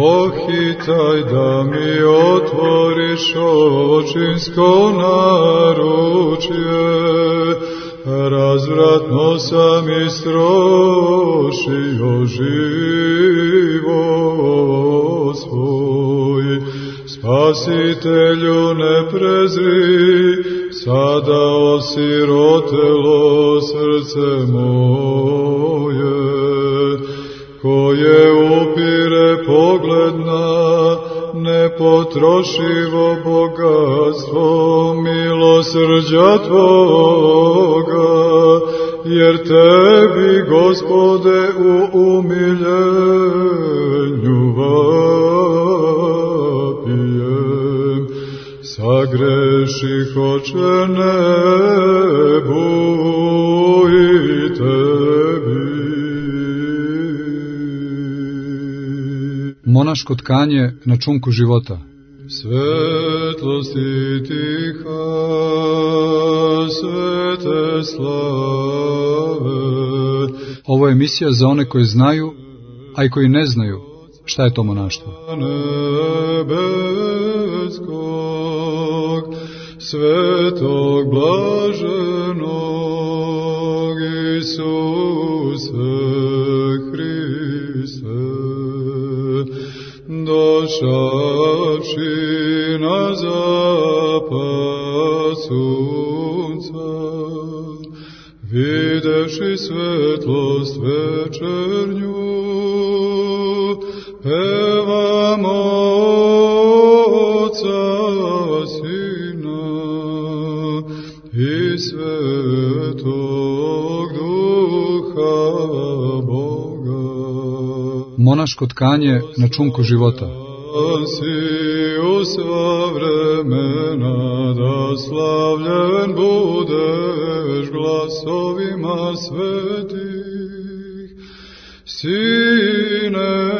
pohitaj da mi otvoriš očinsko naručje, razvratno sam istrošio život svoj. Spasitelju ne prezri, sada osirotelo srce moje, koje upire pogled na nepotrošivo bogatstvo milosrđa Tvoga, jer Tebi, Gospode, u umiljenju vapijem. Sagreših, Oče, nebu i Tebi. Monaško tkanje na čunku života. Svetlosti tiha, svete slave. Ovo je emisija za one koji znaju, a i koji ne znaju šta je to monaštvo. Nebeskog, svetog blaženog Isuse Hriste, došavši na zapad sunca, videši svetlost večernju, pevamo Oca, Sina i Svetog Duha Boga. Monaško tkanje na čunku života. Si u sva vremena, da slavljen budeš glasovima svetih, Sine